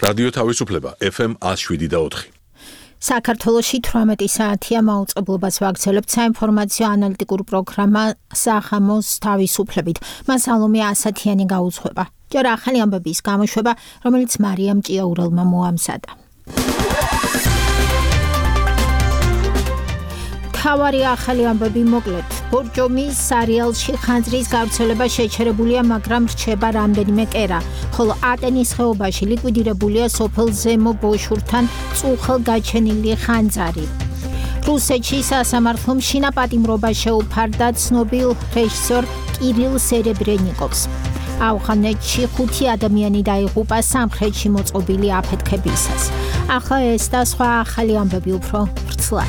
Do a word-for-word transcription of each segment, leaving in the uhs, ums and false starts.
რადიო თავისუფლება ეფ ემ one oh seven და four. საქართველოში თვრამეტი საათია მაუწყებლობას ვაგრძელებთ საინფორმაციო ანალიტიკურ პროგრამა სახამოს თავისუფლებით. მას სალომე ასათიანი გაუძღვება. ჯერ ახალი ამბების გამოშვება, რომელიც მარიამ ჭიაურელმა მოამზადა. თავარი ახალი ამბები მოკლედ. ბორჯომის სერიალში ხანძრის გავრცელება შეჩერებულია, მაგრამ რჩება რამდენიმე კერა, ხოლო ატენის ხეობაში ლიკვიდირებულია სოფელ ზემო ბოშურთან წუხელ გაჩენილი ხანძარი. რუსეთში სასამართლომ შინაპატიმრობა შეუფარდა ცნობილ რეჟისორ კირილ სერებრენიკოვს. ავღანეთში ხუთი ადამიანი დაიღუპა სამხრეთში მოწყობილი აფეთქებისას. ახლა ეს და სხვა ახალი ამბები უფრო ვრცლად.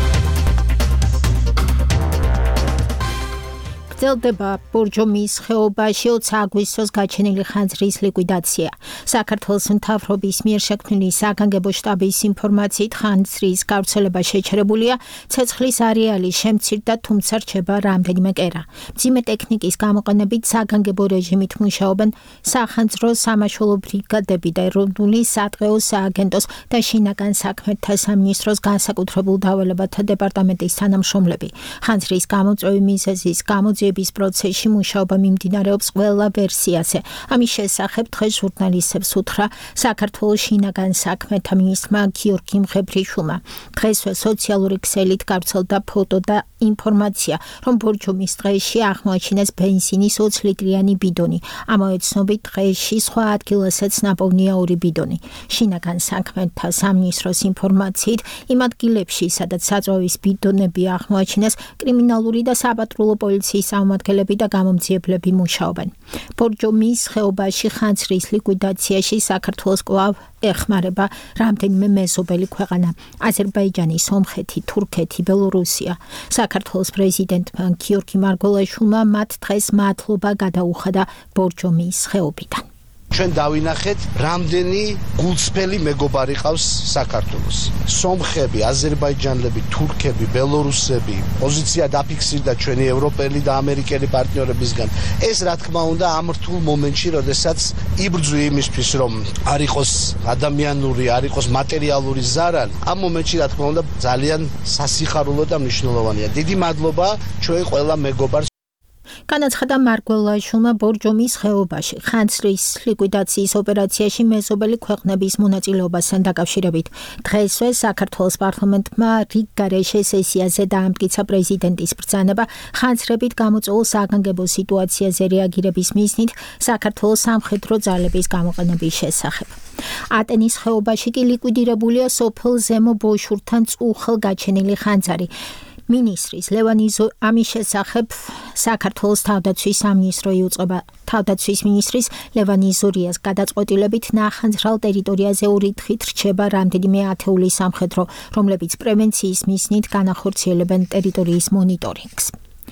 გრძელდება ბორჯომის ხეობაში ოცი აგვისტოს გაჩენილი ხანძრის ლიკვიდაცია. საქართველოს მთავრობის მიერ შექმნილი საგანგებო შტაბის ინფორმაციით ხანძრის გავრცელება შეჩერებულია, ცეცხლის არეალი შემცირდა, თუმცა რჩება რამდენიმე კერა. მძიმე ტექნიკის გამოყენებით საგანგებო რეჟიმით მუშაობენ სახანძრო სამაშველო ბრიგადები და ეროვნული სადღეო სააგენტოს და შინაგან საქმეთა სამინისტროს განსაკუთრებულ დავალებათა დეპარტამენტის თანამშრომლები. ხანძრის გამოწვევის მიზეზის გამოძიების პროცესში მუშაობა მიმდინარეობს ყველა ვერსიაზე. ამის შესახებ დღეს ჟურნალისტებს უთხრა საქართველოს შინაგან საქმეთა მინისტრმა გიორგი მღებრიშვილმა. დღესვე სოციალური ქსელით გავრცელდა ფოტო და ინფორმაცია, რომ ბორჯომის დღეში აღმოაჩინეს ბენზინის ოცი ლიტრიანი ბიდონი. ამავე ცნობით დღეში სხვა ადგილასაც ნაპოვნია ორი ბიდონი. შინაგან საქმეთა სამინისტროს ინფორმაციით იმ ადგილებში, სადაც საწვავის ბიდონები აღმოაჩინეს, კრიმინალური და საპატრულო პოლიციის აღმადგენლები და გამომძიებლები მუშაობენ. ბორჯომის ხეობაში ხანძრის ლიკვიდაციაში საქართველოს კვლავ ეხმარება რამდენიმე მეზობელი ქვეყანა: აზერბაიჯანი, სომხეთი, თურქეთი, ბელორუსია. საქართველოს პრეზიდენტმა გიორგი მარგველაშვილმა მათ დღეს მადლობა გადაუხადა ბორჯომის ხეობიდან. ჩვენ დავინახეთ, რამდენი გულწრფელი მეგობარი ყავს საქართველოს. სომხები, აზერბაიჯანელები, თურქები, ბელორუსები, პოზიცია დაფიქსირდა ჩვენი ევროპელი და ამერიკელი პარტნიორებისგან. ეს რა თქმა უნდა ამ რთულ მომენტში, როდესაც იბრძვი იმისთვის, რომ არ იყოს ადამიანური, არ იყოს მატერიალური ზარალი, ამ მომენტში რა თქმა უნდა ძალიან სასიხარულო და მნიშვნელოვანია. დიდი მადლობა ჩვენ ყველა მეგობარს. განაცხადა მარგველაშვილმა ბორჯომის ხეობაში ხანძრის ლიკვიდაციის ოპერაციაში მეზობელი ქვეყნების მონაწილეობასთან დაკავშირებით. დღესვე საქართველოს პარლამენტმა რიგ გარეშე სესიაზე დაამტკიცა პრეზიდენტის ბრძანება ხანძრებით გამოწვეულ საგანგებო სიტუაციაზე რეაგირების მიზნით საქართველოს სამხედრო ძალების გამოყენების შესახებ. ატენის ხეობაში კი ლიკვიდირებულია სოფელ ზემო ბოშურთან წუხელ გაჩენილი ხანძარი. მინისტრის ლევანი ამის შესახებ საქართველოს თავდაცვის სამინისტრო იუწყება. თავდაცვის მინისტრის ლევანი ზურიას გადაწყვეტილებით ნახანძრალ ტერიტორიაზე ორი დღით რჩება რამდენიმე ათეული სამხედრო, რომლებიც პრევენციის მიზნით განახორციელებენ ტერიტორიის მონიტორინგს.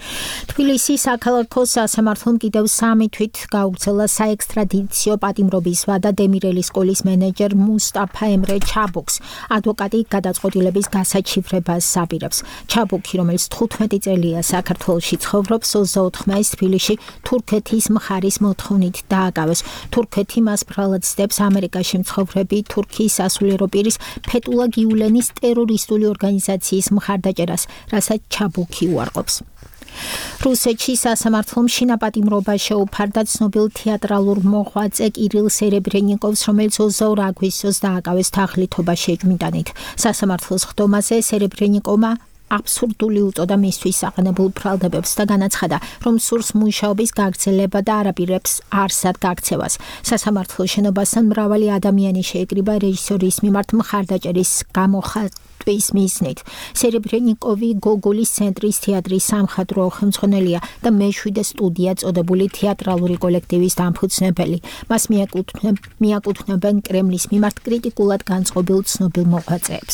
თბილისის საქალაქო სასამართლომ კიდევ სამი თვით გაუგრძელა საექსტრადიციო პატიმრობის ვადა დემირელის სკოლის მენეჯერ მუსტაფა ემრე ჩაბუქს. ადვოკატი გადაწყვეტილების გასაჩივრებას აპირებს. ჩაბუქი, რომელიც თხუთმეტი წელია საქართველოში ცხოვრობს, ოცდაოთხ მაისს თბილისში თურქეთის მხარის მოთხოვნით დააკავეს. თურქეთი მას ბრალად ცდებს ამერიკაში მცხოვრები თურქიის სასულიერო პირის ფეტულა გიულენის ტერორისტული ორგანიზაციის მხარდაჭერას, რასაც ჩაბუქი უარყოფს. რუსეთში სასამართლომ შინაპატიმრობა შეუფარდა ცნობილ თეატრალურ მოღვაწე კირილ სერებრენიკოვს, რომელიც ოცდაორ აგვისტოს დააკავეს თაღლითობა შეჯმიდანით. სასამართლოს ხდომაზე სერებრენიკოვმა აბსურდული უწოდა მისთვის საყენებულ ბრალდებებს და განაცხადა, რომ სურს მუშაობის გაგრძელება და არაპირებს არსად გაქცევას. სასამართლო შენობასთან მრავალი ადამიანი შეეკრიბა რეჟისორის მიმართ მხარდაჭერის გამოხატვის მიზნით. სერებრენიკოვი გოგოლის ცენტრის თეატრის სამხატვრო ხელმძღვანელია და მეშვიდე სტუდია წოდებული თეატრალური კოლექტივის დამფუძნებელი. მას მიაკუთვნებენ კრემლის მიმართ კრიტიკულად განწყობილ ცნობილ მოღვაწეებს.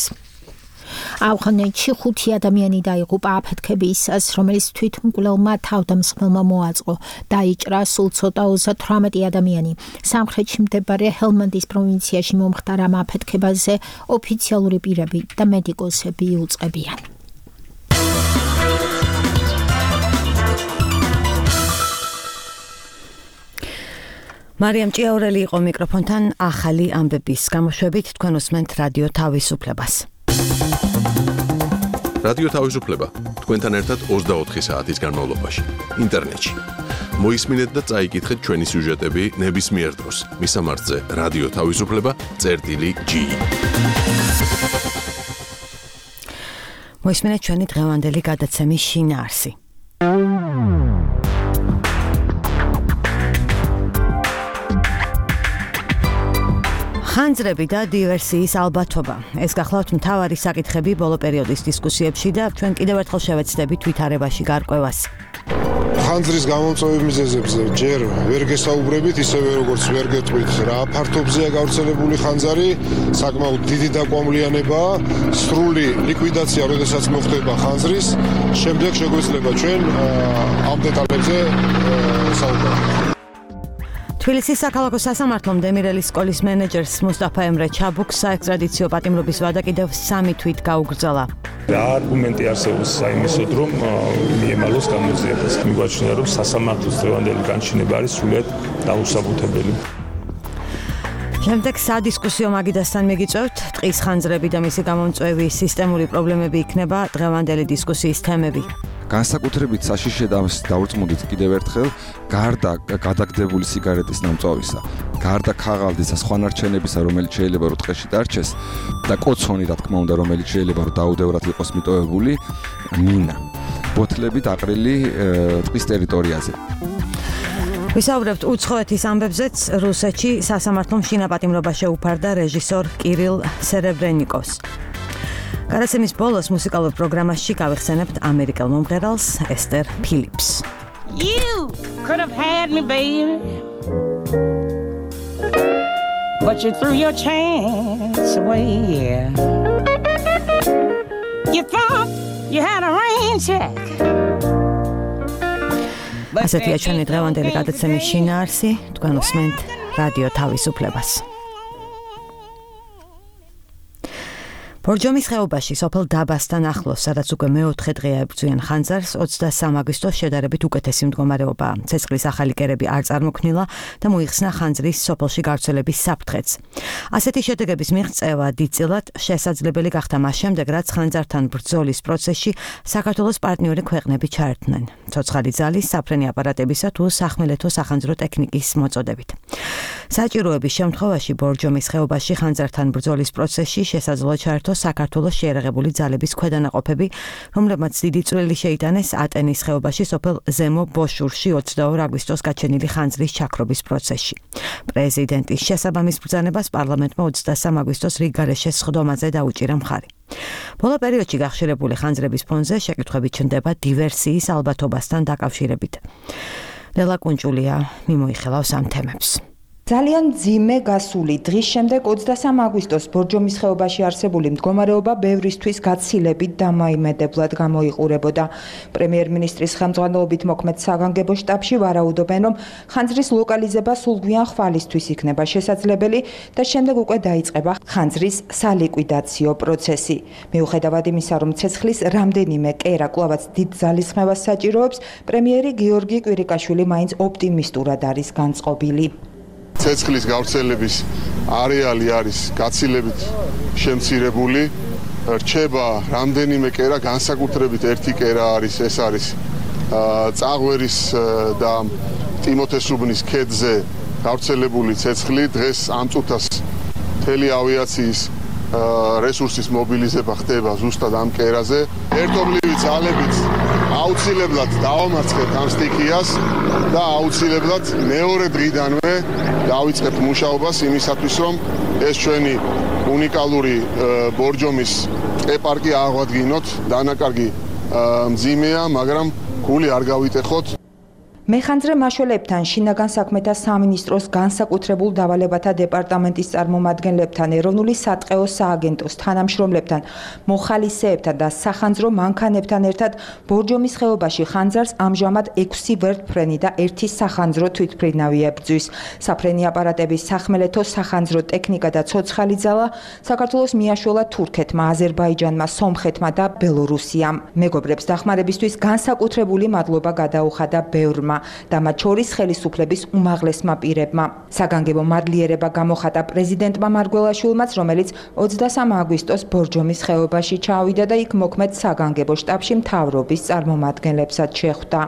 ავღანეთში ხუთი ადამიანი დაიღუპა აფეთქებისას, რომელიც თვითმკვლელმა თავდამსხმელმა მოაწყო. დაიჭრა სულ ცოტა ოცდათვრამეტი ადამიანი. სამხრეთში მდებარე ჰელმანდის პროვინციაში მომხდარ ამ აფეთქებაზე ოფიციალური პირები და მედიკოსები იუწყებიან. მარიამ ჭიაურელი იყო მიკროფონთან ახალი ამბების გამოშვებით თქვენ უსმენთ რადიო თავისუფლებას. რადიო თავისუფლება თქვენთან ერთად ოცდაოთხი საათის განმავლობაში ინტერნეტში. მოისმინეთ და წაიკითხეთ ჩვენი სიუჟეტები ნებისმიერ დროს. მისამართზე რადიო თავისუფლება წერტილი ჯი. მოისმინეთ ჩვენი დღევანდელი გადაცემის შინაარსი. ხანძრები და დივერსიის ალბათობა. ეს გახლავთ მთავარი საკითხები ბოლო პერიოდის დისკუსიებში და ჩვენ კიდევ ერთხელ შევეცდებით ვითარებაში გარკვევას. ხანძრის გამომწვევი მიზეზებზე ჯერ ვერ გესაუბრებით, ისევე როგორც ვერ გეტყვით რა ფართობზეა გავრცელებული ხანძარი, საკმაოდ დიდი დაკვამლიანებაა, სრული ლიკვიდაცია, როდესაც მოხდება ხანძრის, შემდეგ შეგვეძლება ჩვენ ამ დეტალებზე საუბარი. თბილისის საქალაქო სასამართლომ დემირელის სკოლის მენეჯერს მუსტაფა ემრე ჩაბუქს საექსტრადიციო პატიმრობის ვადა კიდევ სამი თვით გაუგრძელა. რა არგუმენტი არსებობს საიმისოდ, რომ მიემალოს გამოძიებას. მიგვაჩნია, რომ სასამართლოს დღევანდელი განჩინება არის სრულიად დაუსაბუთებელი. შემდეგ სადისკუსიო მაგიდასთან მიგიწევთ, ტყის ხანძრები და მისი გამომწვევი სისტემური პრობლემები იქნება დღევანდელი დისკუსიის თემები. განსაკუთრებით საშიშე დავრწმუნდით კიდევ ერთხელ, გარდა გადაგდებული სიგარეტის ნამწვავისა, გარდა ქაღალდის და სხვა ნარჩენებისა, რომელიც შეიძლება რომ ტყეში დარჩეს და კოცონი, რა თქმა უნდა, რომელიც შეიძლება რომ დაუდევრად იყოს მიტოვებული, მინა, ბოთლები დაყრილი ტყის ტერიტორიაზე. ვისაუბრებთ უცხოეთის ამბებზეც. რუსეთში სასამართლომ შინაპატიმრობა შეუფარდა რეჟისორ კირილ სერებრენიკოს. გადაცემის ბოლოს მუსიკალურ პროგრამაში გავიხსენებთ ამერიკელ მომღერალს ესტერ ფილიპს. You could have had me, baby, but you threw your chance away. You thought you had a rain check. ასეთია ჩვენი დღევანდელი გადაცემის შინაარსი. თქვენ უსმენთ რადიო თავისუფლებას. ბორჯომის ხეობაში სოფელ დაბასთან ახლოს, სადაც უკვე მეოთხე დღეა ებრძვიან ხანძარს, ოცდასამი აგვისტოს შედარებით უკეთესი მდგომარეობაა. ცეცხლის ახალი კერები არ წარმოქმნილა და მოიხსნა ხანძრის სოფელში გავრცელების საფრთხეც. ასეთი შედეგების მიღწევა დიდწილად შესაძლებელი გახდა მას შემდეგ, რაც ხანძართან ბრძოლის პროცესში საქართველოს პარტნიორი ქვეყნები ჩაერთნენ. ცოცხალი ძალის, საფრენი აპარატებისა თუ სახმელეთო სახანძრო ტექნიკის მოწოდებით. საჭიროების შემთხვევაში ბორჯომის ხეობაში ხანძართან ბრძოლის პროცესში შესაძლოა ჩაერთოს საქართველოს შეერაღებული ძალების ქვედანაყოფები, რომლებმაც დიდი წვლილი შეიტანეს ატენის ხეობაში სოფელ ზემო ბოშურში ოცდაორი აგვისტოს გაჩენილი ხანძრის ჩაქრობის პროცესში. პრეზიდენტის შესაბამის ბრძანებას პარლამენტმა ოცდასამი აგვისტოს რიგ გარეშე სხდომაზე დაუჭირა მხარი. ბოლო პერიოდში გახშირებული ხანძრების ფონზე შეკითხვები ჩნდება დივერსიის ალბათობასთან დაკავშირებით. ლელა კუნჭულია მიმოიხილავს ამ თემებს. ძალიან მძიმე გასული დღის შემდეგ ოცდასამი აგვისტოს ბორჯომის ხეობაში არსებული მდგომარეობა ბევრისთვის გაცილებით დამაიმედებლად გამოიყურებოდა. პრემიერ-მინისტრის ხელმძღვანელობით მოქმედ საგანგებო შტაბში ვარაუდობენ, რომ ხანძრის ლოკალიზება სულგვიან ხვალისთვის იქნება შესაძლებელი და შემდეგ უკვე დაიწყება ხანძრის სალიკვიდაციო პროცესი. მიუხედავად იმისა, რომ ცეცხლის რამდენიმე კერა კვლავაც დიდ ძალისხმევას საჭიროებს, პრემიერი გიორგი კვირიკაშვილი მაინც ოპტიმისტურად არის განწყობილი. ცეცხლის გავრცელების არეალი არის გაცილებით შემცირებული. რჩება რამდენიმე კერა, განსაკუთრებით ერთი კერა არის, ეს არის წაღვერის და ტიმოთესუბნის ქედზე გავრცელებული ცეცხლი. დღეს ამ წუთას მთელი ავიაციის რესურსის მობილიზება ხდება ზუსტად ამ კერაზე. ერთობლივი ძალებით აუცილებლად დავამარცხებთ ამ სტიქიას და აუცილებლად მეორე დღიდანვე დავიწყებთ მუშაობას იმისათვის, რომ ეს ჩვენი უნიკალური ბორჯომის ტყე-პარკი აღვადგინოთ. დანაკარგი მძიმეა, მაგრამ გული არ გავიტეხოთ. მეხანძრე მაშველებთან, შინაგან საქმეთა სამინისტროს განსაკუთრებულ დავალებათა დეპარტამენტის წარმომადგენლებთან, ეროვნული სატყეო სააგენტოს თანამშრომლებთან, მოხალისეებთან და სახანძრო მანქანებთან ერთად ბორჯომის ხეობაში ხანძარს ამჟამად ექვსი ვერტმფრენი და ერთი სახანძრო თვითმფრინავი ებრძვის. საფრენი აპარატების სახმელეთო სახანძრო ტექნიკა და ცოცხალი ძალა საქართველოს მიაშველა თურქეთმა, აზერბაიჯანმა, სომხეთმა და ბელორუსიამ. მეგობრებს დახმარებისთვის განსაკუთრებული მადლობა გადაუხადა ბევრმა. და მათ შორის ხელისუფლების უმაღლესმა პირებმა. საგანგებო მადლიერება გამოხატა პრეზიდენტმა მარგველაშვილმაც, რომელიც ოცდასამ აგვისტოს ბორჯომის ხეობაში ჩავიდა და იქ მოქმედ საგანგებო შტაბში მთავრობის წარმომადგენლებსაც შეხვდა.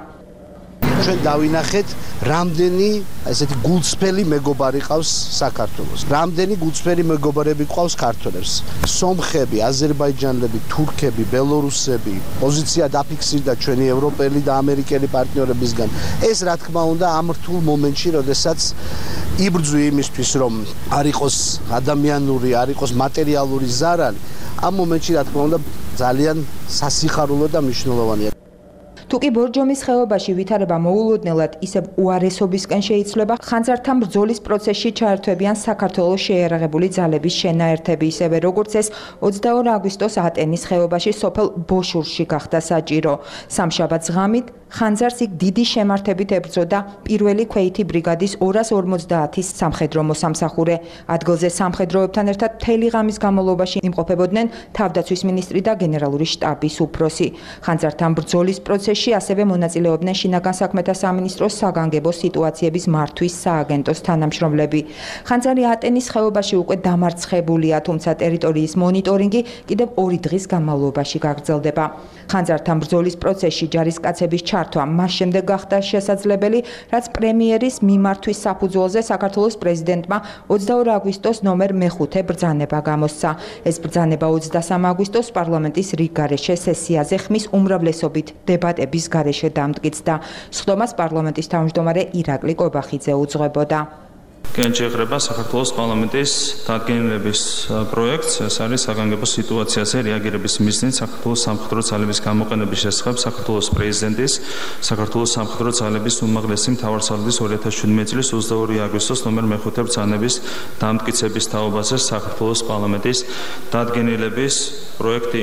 ჩვენ დავინახეთ, რამდენი ესეთი გულწრფელი მეგობარი ყავს საქართველოს. რამდენი გულწრფელი მეგობარები ყავს ქართველებს. სომხები, აზერბაიჯანელები, თურქები, ბელორუსები, პოზიცია დაფიქსირდა ჩვენი ევროპელი და ამერიკელი პარტნიორებისგან. ეს რა თქმა უნდა ამ რთულ მომენტში, როდესაც იბრძვი იმისთვის, რომ არ იყოს ადამიანური, არ იყოს მატერიალური ზარალი, ამ მომენტში რა თქმა უნდა ძალიან სასიხარულო და მნიშვნელოვანია. თუკი ბორჯომის ხეობაში ვითარება მოულოდნელად ისევ უარესობისკენ შეიცვლება, ხანძართან ბრძოლის პროცესში ჩაერთვებიან საქართველოს შეიარაღებული ძალების შენაერთები, ისევე როგორც ეს ოცდაორი აგვისტოს ატენის ხეობაში სოფელ ბოშურში გახდა საჭირო. სამშაბათს ღამით ხანძარს იქ დიდი შემართებით ებრძოდა პირველი ქვეითი ბრიგადის ორას ორმოცდაათის სამხედრო მოსამსახურე. ადგილზე სამხედროებთან ერთად მთელი ღამის განმავლობაში იმყოფებოდნენ თავდაცვის მინისტრი და გენერალური შტაბის უფროსი. ხანძართან ბრძოლის პროცესში ასევე მონაწილეობდნენ შინაგან საქმეთა სამინისტროს საგანგებო სიტუაციების მართვის სააგენტოს თანამშრომლები. ხანძარი ატენის ხეობაში უკვე დამარცხებულია, თუმცა ტერიტორიის მონიტორინგი კიდევ ორი დღის განმავლობაში გაგრძელდება. ხანძართან ბრძოლის პროცესში ჯარისკაცების ჩართვა მას შემდეგ გახდა შესაძლებელი, რაც პრემიერის მიმართვის საფუძველზე საქართველოს პრეზიდენტმა ოცდაორი აგვისტოს ნომერ მეხუთე ბრძანება გამოსცა. ეს ბრძანება ოცდასამ აგვისტოს პარლამენტის რიგგარეშე სესიაზე ხმის უმრავლესობით დებატების გარეშე დამტკიცდა. სხდომას პარლამენტის თავმჯდომარე ირაკლი კობახიძე უძღვებოდა. გენჯეღრება საქართველოს პარლამენტის დადგენილების პროექტს, ეს არის საგანგებო სიტუაციაზე რეაგირების მიზნით საქართველოს სამხედრო ძალების გამოყენების შესახებ საქართველოს პრეზიდენტის, საქართველოს სამხედრო ძალების უმაღლესი მთავარსარდლის ორი ათას შვიდმეტი წლის ოცდაორი აგვისტოს ნომერ მეხუთე ბრძანების დამტკიცების თაობაზე საქართველოს პარლამენტის დადგენილების პროექტი.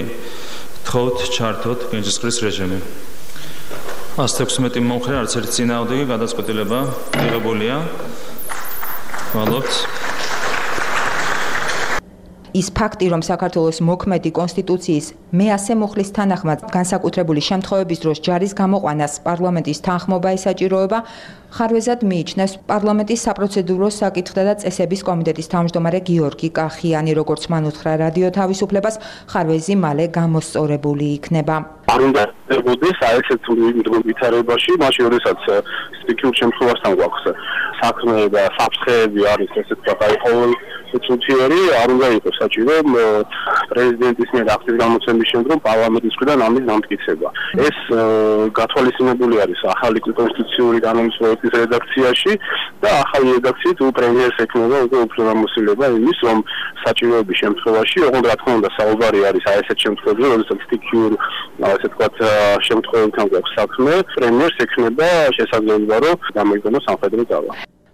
თხოვთ ჩართოთ გენჯისყრის რეჟიმი. ათას ექვსმეტი მომხრე, არც ერთი წინააღმდეგი გადაწყვეტილება მიღებულია. ვალობთ. ის ფაქტი, რომ საქართველოს მოქმედი კონსტიტუციის მეასე მუხლის თანახმად განსაკუთრებული შემთხვევების დროს ჯარის გამოყვანას პარლამენტის თანხმობა ესაჭიროება, ხარვეზად მიიჩნევს პარლამენტის საპროცედურო საკითხთა და წესების კომიტეტის თავმჯდომარე გიორგი კახიანი, როგორც მან უთხრა რადიო თავისუფლებას, ხარვეზი მალე გამოსწორებული იქნება. არ უნდა დებოდეს აეცეთ ვითარებაში, მაშინ როდესაც სტიქიურ შემთხვევასთან გვაქვს საქმე და საფრთხეები არის, ესე ვთქვათ, აი ყოველ წუთიერი არ უნდა იყოს საჭირო პრეზიდენტის მიერ აქტის გამოცემის შემდგომ პარლამენტის მხრიდან ამის დამტკიცება. ეს გათვალისწინებული არის ახალი კონსტიტუციური კანონის პროექტის რედაქციაში და ახალი რედაქციით პრემიერს ექნება უკვე უფლებამოსილება იმის, რომ საჭიროების შემთხვევაში, ოღონდ რა თქმა უნდა საუბარი არის აი ესეთ შემთხვევებში, როდესაც სტიქიურ ასე ვთქვათ შემთხვევებთან გვაქვს საქმე, პრემიერს ექნება შესაძლებლობა, რომ გამოიგონოს სამხედრო ძალა.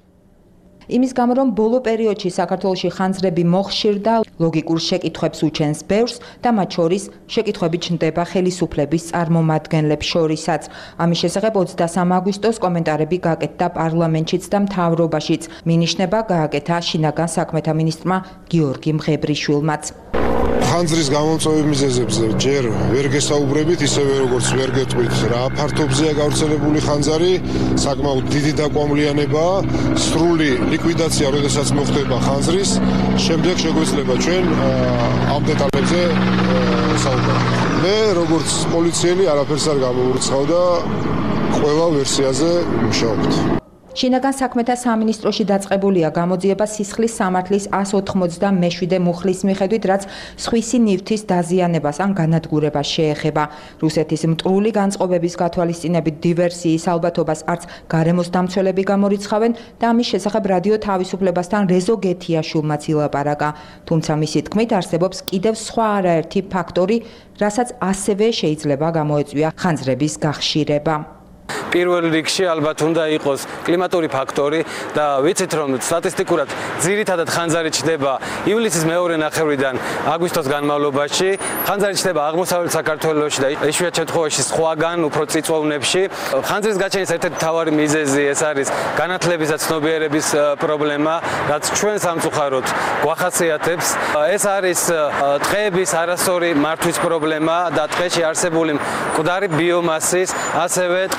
იმის გამო, რომ ბოლო პერიოდში საქართველოში ხანძრები მოხშირდა, ლოგიკურ შეკითხვებს უჩენს ბევრს და მათ შორის შეკითხვები ჩნდება ხელისუფლების წარმომადგენლებს შორისაც. ამის შესახებ ოცდასამ აგვისტოს კომენტარები გააკეთა პარლამენტშიც და მთავრობაშიც. მინიშნება გააკეთა შინაგან საქმეთა მინისტრმა გიორგი მღებრიშვილმაც. ხანძრის გამომწვევი მიზეზებზე ჯერ ვერ გესაუბრებით, ისევე როგორც ვერ გეტყვით რა ფართობზეა გავრცელებული ხანძარი, საკმაოდ დიდი დაკვამლიანებაა, სრული ლიკვიდაცია, როდესაც მოხდება ხანძრის, შემდეგ შეგვეძლება ჩვენ ამ დეტალებზე საუბარი. მე როგორც პოლიციელი არაფერს არ გამოვურცხავ და ყველა ვერსიაზე ვმუშაობთ. შინაგან საქმეთა სამინისტროში დაწყებულია გამოძიება სისხლის სამართლის εκατს ოთხმოცდამეშვიდე მუხლის მიხედვით, რაც სხვისი ნივთის დაზიანებას ან განადგურებას შეეხება. რუსეთის მტრული განწყობების გათვალისწინებით დივერსიის ალბათობას არც გარემოს დამცველები გამორიცხავენ და ამის შესახებ რადიო თავისუფლებასთან რეზო გეთიაშვილმაც ილაპარაკა. თუმცა მისი თქმით არსებობს კიდევ სხვა არაერთი ფაქტორი, რასაც ასევე შეიძლება გამოეწვია ხანძრების გახშირება. პირველ რიგში ალბათ უნდა იყოს კლიმატური ფაქტორი და ვიცით რომ სტატისტიკურად ძირითადად ხანძარი ჩნდება ივლისის მეორე ნახევრიდან აგვისტოს განმავლობაში, ხანძარი ჩნდება აღმოსავლეთ საქართველოში და იშვიათ შემთხვევაში სხვაგან უფრო წიწვოვნებში. ხანძრის გაჩენის ერთ-ერთი მთავარი მიზეზი ეს არის განათლების და ცნობიერების პრობლემა, რაც ჩვენ სამწუხაროდ გვახასიათებს. ეს არის ტყეების არასწორი მართვის პრობლემა და ტყეში არსებული მკვდარი ბიომასის, ასევე ტყის მენეჯმენტის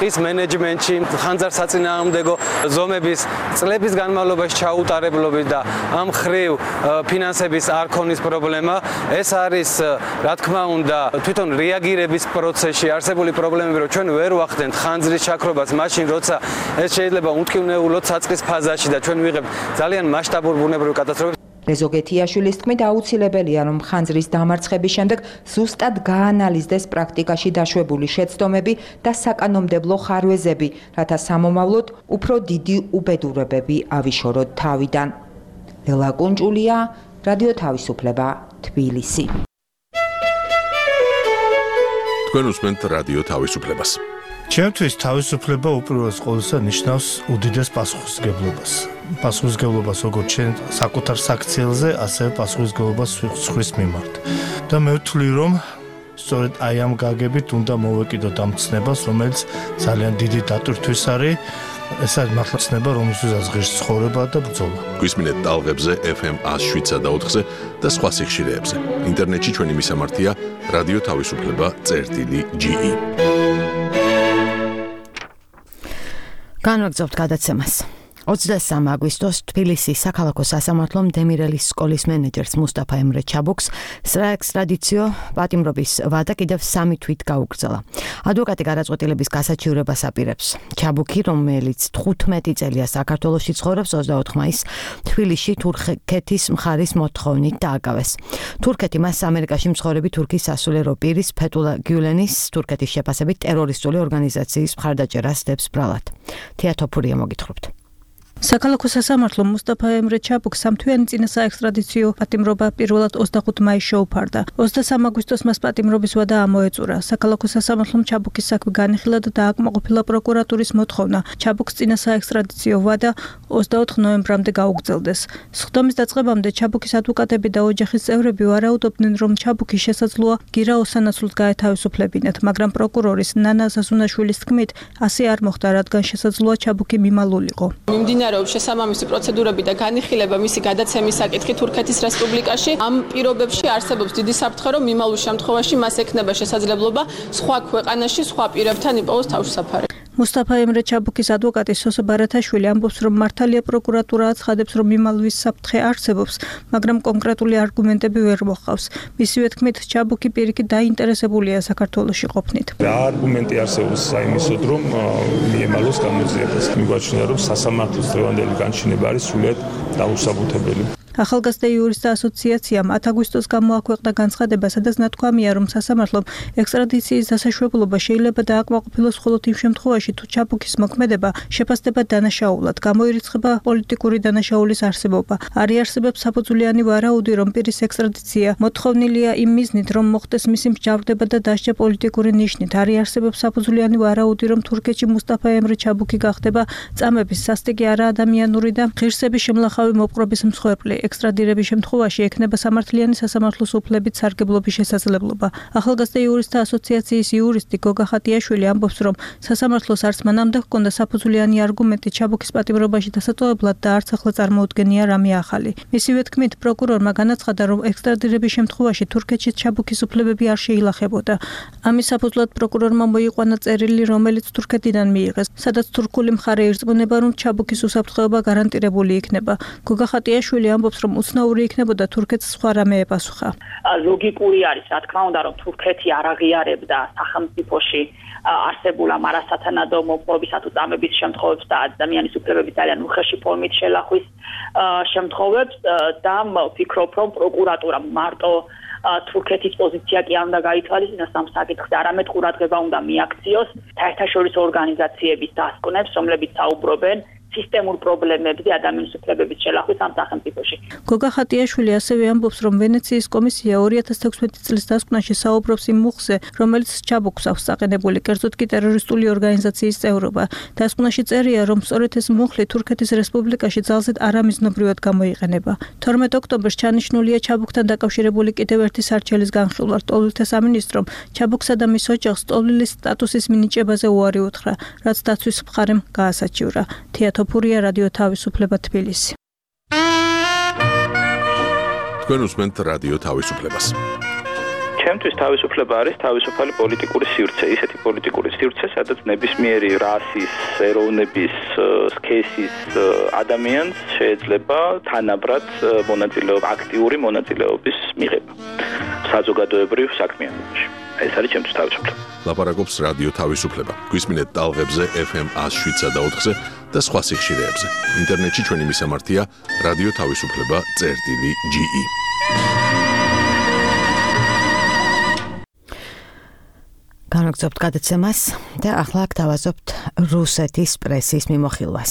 მენეჯმენტში, ხანძარსაწინააღმდეგო ზომების წლების განმავლობაში ჩაუტარებლობით და ამ ხრივ ფინანსების არ ქონის პრობლემა. ეს არის, რა თქმა უნდა, თვითონ რეაგირების პროცესში არსებული პრობლემები, რომ ჩვენ ვერ ვახდენთ ხანძრის ჩაქრობას მაშინ, როცა ეს შეიძლება უმტკივნეულოდ საწყის ფაზაში და ჩვენ ვიღებთ ძალიან მასშტაბურ ბუნებრივ კატასტროფებს. რეზო გეთიაშვილის თქმით, აუცილებელია, რომ ხანძრის დამარცხების შემდეგ ზუსტად გაანალიზდეს პრაქტიკაში დაშვებული შეცდომები და საკანონმდებლო ხარვეზები, რათა სამომავლოდ უფრო დიდი უბედურებები ავიშოროთ თავიდან. ლელა კუნჭულია, რადიო თავისუფლება, თბილისი. თქვენ უსმენთ რადიო თავისუფლებას. ჩემთვის თავისუფლება უპირველეს ყოვლისა ნიშნავს უდიდეს პასუხისმგებლობას. პასუხისმგებლობას როგორც ჩვენ საკუთარ საქციელზე, ასევე პასუხისმგებლობას სხვის მიმართ. და მე ვთვლი, რომ სწორედ აი ამ გაგებით უნდა მოვეკიდოთ ამ ცნებას, რომელიც ძალიან დიდი დატვირთვის არის. ეს არის მართლა ცნება, რომელსაც ღირს ცხოვრება და ბრძოლა. გვისმინეთ ტალღებზე ეფ ემ ათს შვიდსა და ოთხზე და სხვა სიხშირეებზე. ინტერნეტში ჩვენი მისამართია რადიო თავისუფლება წერტილი ჯი ი. განვაგრძობთ გადაცემას. ოცდასამი აგვისტოს თბილისის საქალაქო სასამართლომ დემირელის სკოლის მენეჯერს მუსტაფა ემრე ჩაბუქს ექსტრადიციო პატიმრობის ვადა კიდევ სამი თვით გაუგრძელა. ადვოკატი გადაწყვეტილების გასაჩივრებას აპირებს. ჩაბუქი, რომელიც თხუთმეტი წელია საქართველოში ცხოვრობს, ოცდაოთხ მაისს თბილისში თურქეთის მხარის მოთხოვნით დააკავეს. თურქეთი მას ამერიკაში მცხოვრები თურქის სასულიერო პირის ფეთულა გიულენის თურქეთის შეფასებით ტერორისტული ორგანიზაციის მხარდაჭერას დებს ბრალად. თეატოფურია მოგითხრობთ. საქალაქო სასამართლომ მუსტაფა ემრე ჩაბუქს სამთვიანი წინა საექსტრადიციო პატიმრობა პირველად ოცდახუთი მაისს შეუფარდა. ოცდასამი აგვისტოს მას პატიმრობის ვადა ამოეწურა. საქალაქო სასამართლომ ჩაბუქის საქმე განიხილა და დააკმაყოფილა პროკურატურის მოთხოვნა. ჩაბუქს წინა საექსტრადიციო ვადა ოცდაოთხ ნოემბრამდე გაუგრძელდეს. სხდომის დაწყებამდე ჩაბუქის ადვოკატები და ოჯახის წევრები ვარაუდობდნენ, რომ ჩაბუქი შესაძლოა გირა ოსანაცვლოდ გაეთავისუფლებინათ, მაგრამ პროკურორის ნანა ზაზუნაშვილის თქმით, ასე არ მოხდა, რადგან შესაძლოა ჩაბუქი მიმალულიყო. მიმდინარეობს შესაბამისი პროცედურები და განიხილება მისი გადაცემის საკითხი თურქეთის რესპუბლიკაში. ამ პირობებში არსებობს დიდი საფრთხე, რომ მიმალულ შემთხვევაში მას ექნება შესაძლებლობა სხვა ქვეყანაში სხვა პირებთან იპოვოს თავშესაფარი. მუსტაფა ემრე ჩაბუქის ადვოკატი სოსო ბარათაშვილი ამბობს, რომ მართალია პროკურატურა აცხადებს, რომ მიმალვის საფრთხე არსებობს, მაგრამ კონკრეტული არგუმენტები ვერ მოჰყავს. მისივე თქმით, ჩაბუქი პირიქით დაინტერესებულია საქართველოში ყოფნით. რა არგუმენტი არსებობს საიმისოდ, რომ მიემალოს გამოძიებას. მიგვაჩნია, რომ სასამართლოს დღევანდელი განჩინება არის სრულიად დაუსაბუთებელი. ახალგაზრდა იურისტთა ასოციაციამ ათ აგვისტოს გამოაქვეყნა განცხადება, სადაც ნათქვამია, რომ სასამართლომ ექსტრადიციის დასაშვებლობა შეიძლება დააკმაყოფილოს მხოლოდ იმ შემთხვევაში, თუ ჩაბუქის მოქმედება შეფასდება დანაშაულად, გამოირიცხება პოლიტიკური დანაშაულის არსებობა. არ იარსებებს საფუძვლიანი ვარაუდი, რომ პირის ექსტრადიცია მოთხოვნილია იმ მიზნით, რომ მოხდეს მისი მსჯავრდება და დასჯა პოლიტიკური ნიშნით. არ იარსებებს საფუძვლიანი ვარაუდი, რომ თურქეთში მუსტაფა ემრე ჩაბუქი გახდება წამების სასტიკი არაადამიანური და ღირსების შემლახავი მოპყრობის მსხვერპლი. ექსტრადირების შემთხვევაში ექნება სამართლიანი სასამართლოს უფლებით სარგებლობის შესაძლებლობა. ახალგაზრდა იურისტთა ასოციაციის იურისტი გოგა ხატიაშვილი ამბობს, რომ სასამართლოს არც მანამდე ჰქონდა საფუძვლიანი არგუმენტი ჩაბუქის პატიმრობაში დასატოვებლად და არც ახლა წარმოუდგენია რამე ახალი. მისივე თქმით, პროკურორმა განაცხადა, რომ ექსტრადირების შემთხვევაში თურქეთში ჩაბუქის უფლებები არ შეილახებოდა. ამის საფუძვლად პროკურორმა მოიყვანა წერილი, რომელიც თურქეთიდან მიიღეს, სადაც თურქული მხარე ირწმუნება, რომ ჩაბუქის უსაფრთხოება გარანტირებული იქნება. გოგა ხატიაშვილი ამბობს, რომ უცნაური იქნებოდა თურქეთს სხვა რამე ეპასუხა. ლოგიკური არის, რა თქმა უნდა, რომ თურქეთი არ აღიარებდა სახელმწიფოში არსებულ ამ არასათანადო მოპყრობისა თუ წამების შემთხვევებს და ადამიანის უფლებების ძალიან უხეში ფორმით შელახვის შემთხვევებს და ვფიქრობ, რომ პროკურატურა მარტო თურქეთის პოზიცია კი არ უნდა გაითვალისწინოს ამ საკითხზე, არამედ ყურადღება უნდა მიაქციოს საერთაშორისო ორგანიზაციების დასკვნებს, რომლებიც საუბრობენ სისტემურ პრობლემებზე ადამიანის უფლებების შელახვის ამ სახელმწიფოში. გოგა ხატიაშვილი ასევე ამბობს, რომ ვენეციის კომისია ორი ათას თექვსმეტი წლის დასკვნაში საუბრობს იმ მუხზე, რომელიც ჩაბუქს აქვს აყენებული, კერძოდ კი ტერორისტული ორგანიზაციის წევრობა. დასკვნაში წერია, რომ სწორედ ეს მუხლი თურქეთის რესპუბლიკაში ძალზედ არამიზნობრივად გამოიყენება. თორმეტ ოქტომბერს ჩანიშნულია ჩაბუქთან დაკავშირებული კიდევ ერთი სარჩელის განხილვა. რტოვილთა სამინისტრომ ჩაბუქსა და მის ოჯახს რტოვილის სტატუსის მინიჭებაზე უარი უთხრა, რაც დაცვის მხარემ გაასაჩივრა. თეატოფურია რადიო თავისუფლება თბილისი. თქვენ უსმენთ რადიო თავისუფლებას. ჩემთვის თავისუფლება არის თავისუფალი პოლიტიკური სივრცე, ისეთი პოლიტიკური სივრცე, სადაც ნებისმიერი რასის, ეროვნების, სქესის ადამიანს შეიძლება თანაბრად მონაწილეობა, აქტიური მონაწილეობის მიღება საზოგადოებრივ საქმიანობაში. ეს არის ჩემთვის თავისუფლება. ლაპარაკობს რადიო თავისუფლება. გვისმინეთ ტალღებზე ეფ ემ one oh seven point four და სხვა სიხშირეებზე. ინტერნეტში ჩვენი მისამართია რადიო თავისუფლება წერტილი ჯი ი. განაგზობთ გადაცემას და ახლა გთავაზობთ რუსეთის პრესის მიმოხილვას.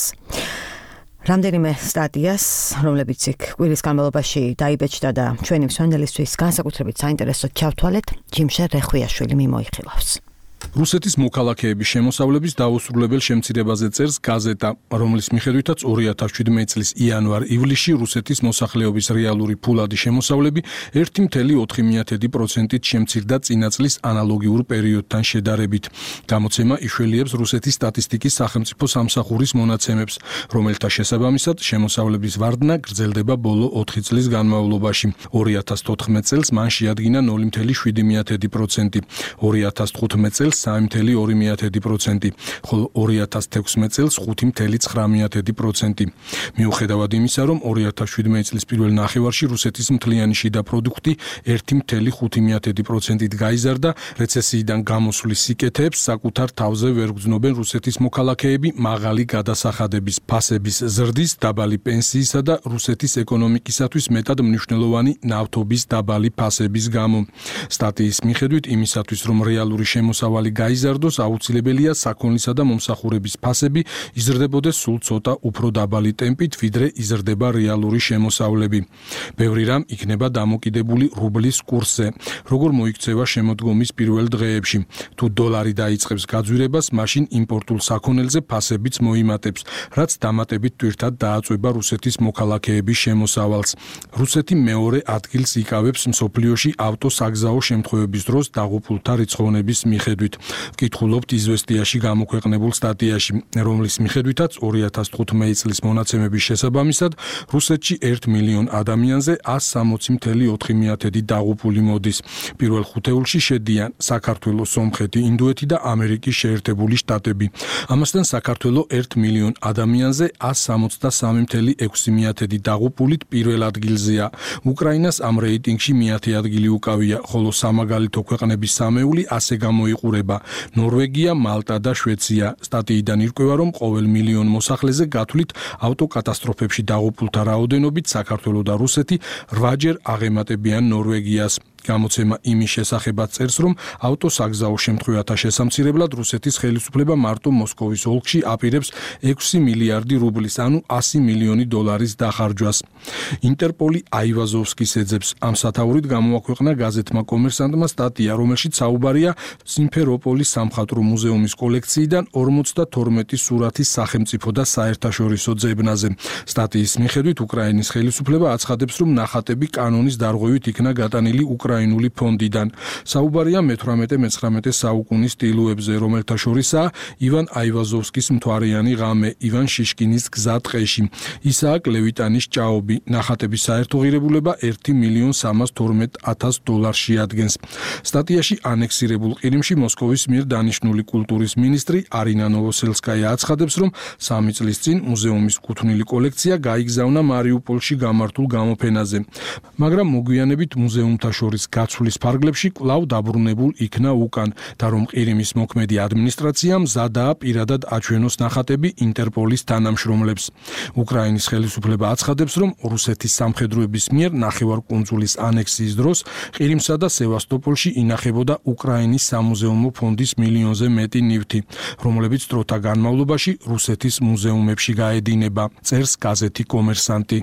რამდენიმე სტატიას, რომლებიც იქ კვირის განმავლობაში დაიბეჭდა და ჩვენი მსმენელისთვის განსაკუთრებით საინტერესოდ ჩავთვალეთ, ჯიმშე რეხვიაშვილი მიმოიხილავს. რუსეთის მოქალაქეების შემოსავლების დაუსრულებელ შემცირებაზე წერს გაზეტა, რომლის მიხედვითაც ორი ათას შვიდმეტი წლის იანვარ-ივლისში რუსეთის მოსახლეობის რეალური ფულადი შემოსავლები ერთი წელი ოთხი პროცენტით შემცირდა წინა წლის ანალოგიურ პერიოდთან შედარებით. გამოცემა იშველიებს რუსეთის სტატისტიკის სახელმწიფო სამსახურის მონაცემებს, რომელთა შესაბამისად შემოსავლების ვარდნა გრძელდება ბოლო ოთხი წლის განმავლობაში. ორი ათას თოთხმეტი წელს მან შეადგინა ნული წელი შვიდი პროცენტი, ორი ათას თხუთმეტი წელს სამი წელი ორი პროცენტი, ხოლო ორი ათას თექვსმეტი წელს ხუთი წელი ცხრა პროცენტი. მიუხედავად იმისა, რომ ორი ათას შვიდმეტი წლის პირველ ნახევარში რუსეთის მთლიანი შიდა პროდუქტი ერთი წელი ხუთი პროცენტით გაიზარდა, რეცესიიდან გამოსვლის სიკეთეებს საკუთარ თავზე ვერ გრძნობენ რუსეთის მოქალაქეები მაღალი გადასახადების, ფასების ზრდის, დაბალი პენსიისა და რუსეთის ეკონომიკისათვის მეტად მნიშვნელოვანი ნავთობის დაბალი ფასების გამო. სტატიის მიხედვით იმისათვის, რომ რეალური შემოსავალი გაიზარდოს, აუცილებელია საქონლისა და მომსახურების ფასები იზრდებოდეს სულ ცოტა უფრო დაბალი ტემპით, ვიდრე იზრდება რეალური შემოსავლები. ბევრი რამ იქნება დამოკიდებული რუბლის კურსზე, როგორ მოიქცევა შემოდგომის პირველ დღეებში. თუ დოლარი დაიწყებს გაძვირებას, მაშინ იმპორტულ საქონელზე ფასებიც მოიმატებს, რაც დამატებით თვირთად დააწვება რუსეთის მოქალაქეების შემოსავალს. რუსეთი მეორე ადგილს იკავებს მსოფლიოში ავტოსაგზაო შემთხვევების დროს დაღუპულთა რიცხოვნების მიხედვით. ვკითხულობთ იზვესტიაში გამოქვეყნებულ სტატიაში, რომლის მიხედვითაც ორი ათას თხუთმეტი წლის მონაცემების შესაბამისად რუსეთში ერთ მილიონ ადამიანზე ას სამოცი წელი ოთხი დაღუპული მოდის. პირველ ხუთეულში შედიან საქართველო, სომხეთი, ინდოეთი და ამერიკის შეერთებული შტატები. ამასთან საქართველო ერთ მილიონ ადამიანზე ას სამოცდასამი წელი ექვსი დაღუპულით პირველ ადგილზეა. უკრაინას ამ რეიტინგში მეათე ადგილი უკავია, ხოლო სამაგალითო ქვეყნების სამეული ასე გამოიყურება: ნორვეგია, მალტა და შვეიცარია. სტატიიდან ირკვევა, რომ ყოველ მილიონ მოსახლეზე გათვლით ავტოკატასტროფებში დაღუპულთა რაოდენობით საქართველო და რუსეთი რვაჯერ აღემატებიან ნორვეგიას. გამოცემა იმის შესახებაც წერს, რომ ავტოსაგზაო შემთხვევათა შესამცირებლად რუსეთის ხელისუფლება მარტო მოსკოვის ოლქში აპირებს ექვსი მილიარდი რუბლის, ანუ ასი მილიონი დოლარის დახარჯვას. ინტერპოლი აივაზოვსკის ეძებს. ამ სათაურით გამოაქვეყნა გაზეთმა კომერსანტმა სტატია, რომელშიც საუბარია სიმფეროპოლის სამხატვრო მუზეუმის კოლექციიდან ორმოცდათორმეტი სურათის სახელმწიფო და საერთაშორისო ძებნაზე. სტატიის მიხედვით უკრაინის ხელისუფლება აცხადებს, რომ ნახატები კანონის დარღვევით იქნა გატანილი უკრაინული ფონდიდან. საუბარია მეთვრამეტე-მეცხრამეტე საუკუნის ტილოებზე, რომელთა შორისაა ივან აივაზოვსკის მთვარიანი ღამე, ივან შიშკინის გზა ტყეში, ისააკ ლევიტანის ჭაობი. ნახატების საერთო ღირებულება ერთი მილიონ სამას თორმეტ ათას დოლარს შეადგენს. სტატიაში ანექსირებულ ყირიმში მოსკოვის მიერ დანიშნული კულტურის მინისტრი არინა ნოვოსელსკაია აცხადებს, რომ სამი წლის წინ მუზეუმის კუთვნილი კოლექცია გაიგზავნა მარიუპოლში გამართულ გამოფენაზე, მაგრამ მოგვიანებით მუზეუმთა შორის გაცვლის ფარგლებში კვლავ დაბრუნებულ იქნა უკან და რომ ყირიმის მოქმედი ადმინისტრაციამ მზადაა პირადად აჩვენოს ნახატები ინტერპოლის თანამშრომლებს. უკრაინის ხელისუფლება აცხადებს, რომ რუსეთის სამხედროების მიერ ნახევარკუნძულის ანექსიის დროს ყირიმსა და სევასტოპოლში ინახებოდა უკრაინის სამუზეუმო ფონდის მილიონზე მეტი ნივთი, რომლებიც დროთა განმავლობაში რუსეთის მუზეუმებში გაედინება, წერს გაზეთი კომერსანტი.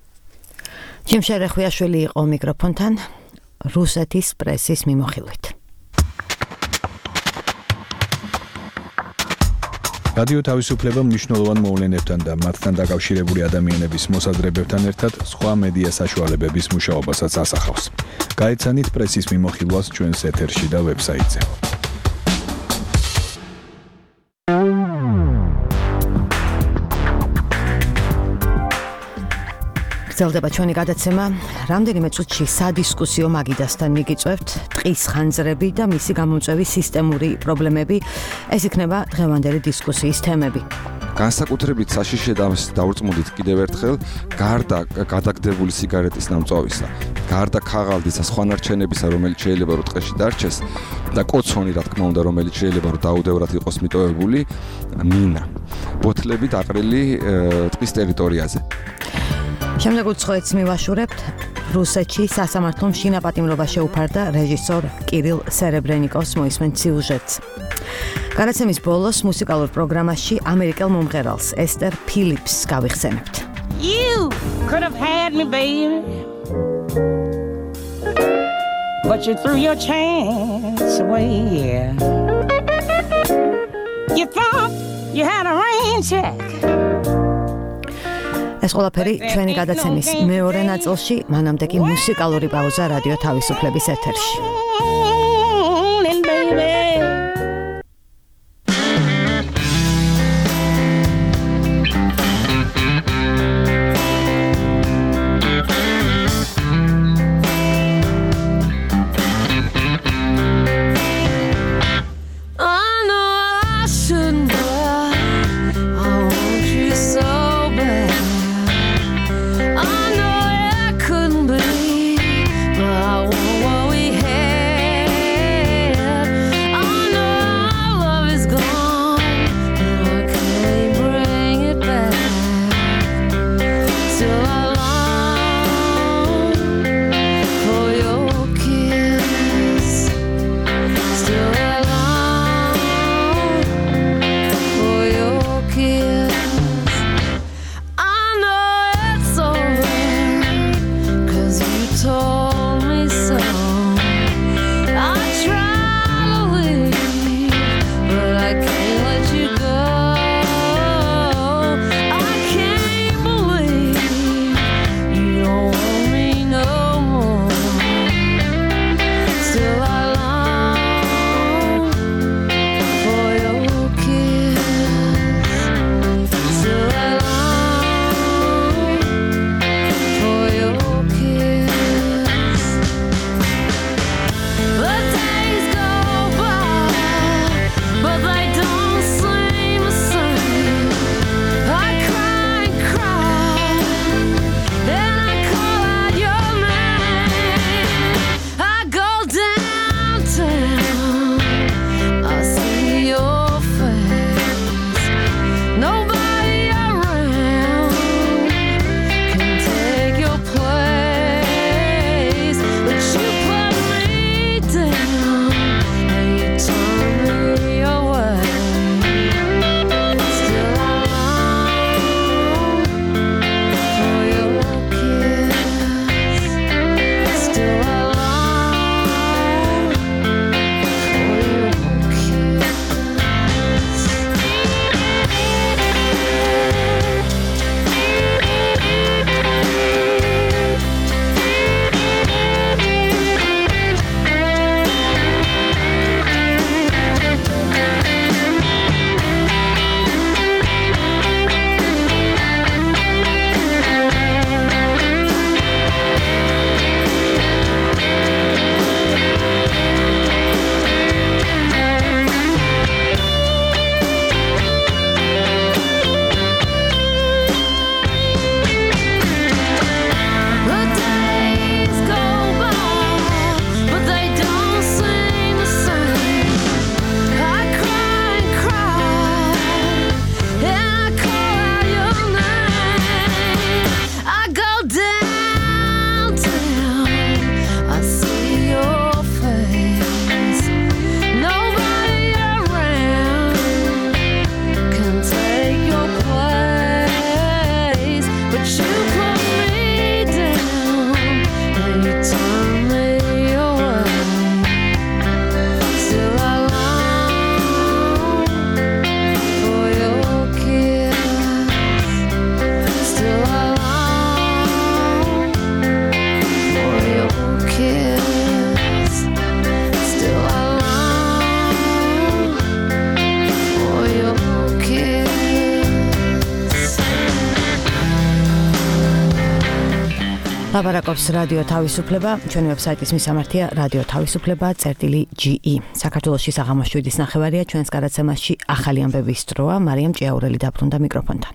ჯიმშე რეხვიაშვილი იყო მიკროფონთან რუსეთის პრესის მიმოხილვით. რადიო თავისუფლება მნიშვნელოვან მოვლენებთან და მათთან დაკავშირებული ადამიანების მოსაზრებებთან ერთად სხვა მედია საშუალებების მუშაობასაც ასახავს. გაეცანით პრესის მიმოხილვას ჩვენს ეთერში და ვებსაიტზე. გრძელდება ჩვენი გადაცემა. რამდენიმე წუთში სადისკუსიო მაგიდასთან მიგიწევთ ტყის ხანძრები და მისი გამომწვევის სისტემური პრობლემები. ეს იქნება დღევანდელი დისკუსიის თემები. განსაკუთრებით საშიშე დაურწმუნდით კიდევ ერთხელ, გარდა გადაგდებული სიგარეტის ნამწვავისა, გარდა ქაღალდის და სხვა ნარჩენებისა, რომელიც შეიძლება რომ ტყეში დარჩეს და კოცონი, რა თქმა უნდა, რომელიც შეიძლება რომ დაუდევრად იყოს მიტოვებული, მინა. ბოთლები დაყრილი ტყის ტერიტორიაზე. შემდეგ უცხოეთს მივაშურებთ. რუსეთში სასამართლო შინაპატიმრობა შეუფარდა რეჟისორ კირილ სერებრენიკოვს მოისმენთ სიუჟეტს. გადაცემის ბოლოს მუსიკალურ პროგრამაში ამერიკელ მომღერალს ესტერ ფილიპს გავიხსენებთ. You could have had me, baby. But you threw your chance away. You thought you had a rain check. ეს ყველაფერი ჩვენი გადაცემის მეორე ნაწილში, მანამდე კი მუსიკალური პაუზა რადიო თავისუფლების ეთერში. I know I couldn't be, but I want what we had. ლაპარაკობს რადიო თავისუფლება, ჩვენი ვებსაიტის მისამართია რადიო თავისუფლება წერტილი ჯი ი. საქართველოში საღამოს შვიდის ნახევარია, ჩვენს გადაცემაში ახალი ამბების დროა. მარიამ ჭიაურელი დაბრუნდა მიკროფონთან.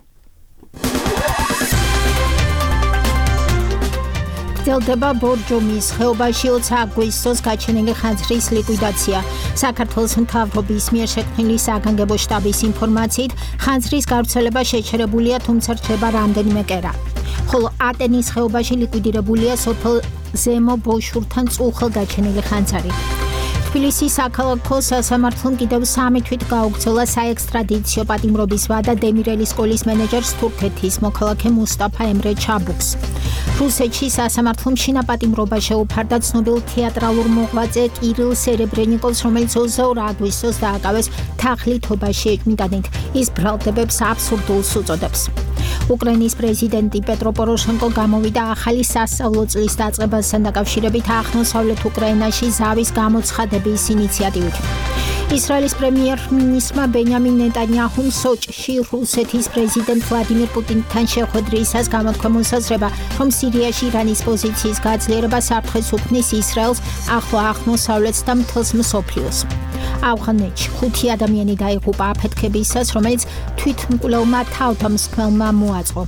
გრძელდება ბორჯომის ხეობაში ოცი აგვისტოს გაჩენილი ხანძრის ლიკვიდაცია. საქართველოს მთავრობის მიერ შექმნილი საგანგებო შტაბის ინფორმაციით, ხანძრის გავრცელება შეჩერებულია, თუმცა რჩება რამდენიმე კერა. ხოლო ატენის ხეობაში ლიკვიდირებულია სოფელ ზემო ბოშურთან წუხელ გაჩენილი ხანძარი. თბილისის საქალაქო სასამართლომ კიდევ სამი თვით გაუგრძელა საექსტრადიციო პატიმრობის ვადა დემირელის სკოლის მენეჯერს თურქეთის მოქალაქე მუსტაფა ემრე ჩაბუქს. რუსეთში სასამართლომ შინაპატიმრობა შეუფარდა ცნობილ თეატრალურ მოღვაწე კირილ სერებრენიკოვს, რომელიც ოცდაორ აგვისტოს დააკავეს თაღლითობაში ეკმიტანით. ის ბრალდებებს აბსურდულს უწოდებს. უკრაინის პრეზიდენტი პეტრო პოროშენკო გამოვიდა ახალი სასწავლო წლის დაწყებასთან დაკავშირებით აღმოსავლეთ უკრაინაში ზავის გამოცხადების ინიციატივით. ისრაელის პრემიერ-მინისტრმა ბენიამინ ნეტანიაჰუმ სოჭში რუსეთის პრეზიდენტ ვლადიმირ პუტინთან შეხვედრისას გამოთქვა მოსაზრება, რომ სირიაში ირანის პოზიციის გაძლიერება საფრთხეს უქმნის ისრაელს, ახლო აღმოსავლეთს და მთელს მსოფლიოს. ავღანეთში ხუთი ადამიანი დაიღუპა აფეთქებისას, რომელიც თვითმკვლელმა თავდამსხმელმა მოაწყო.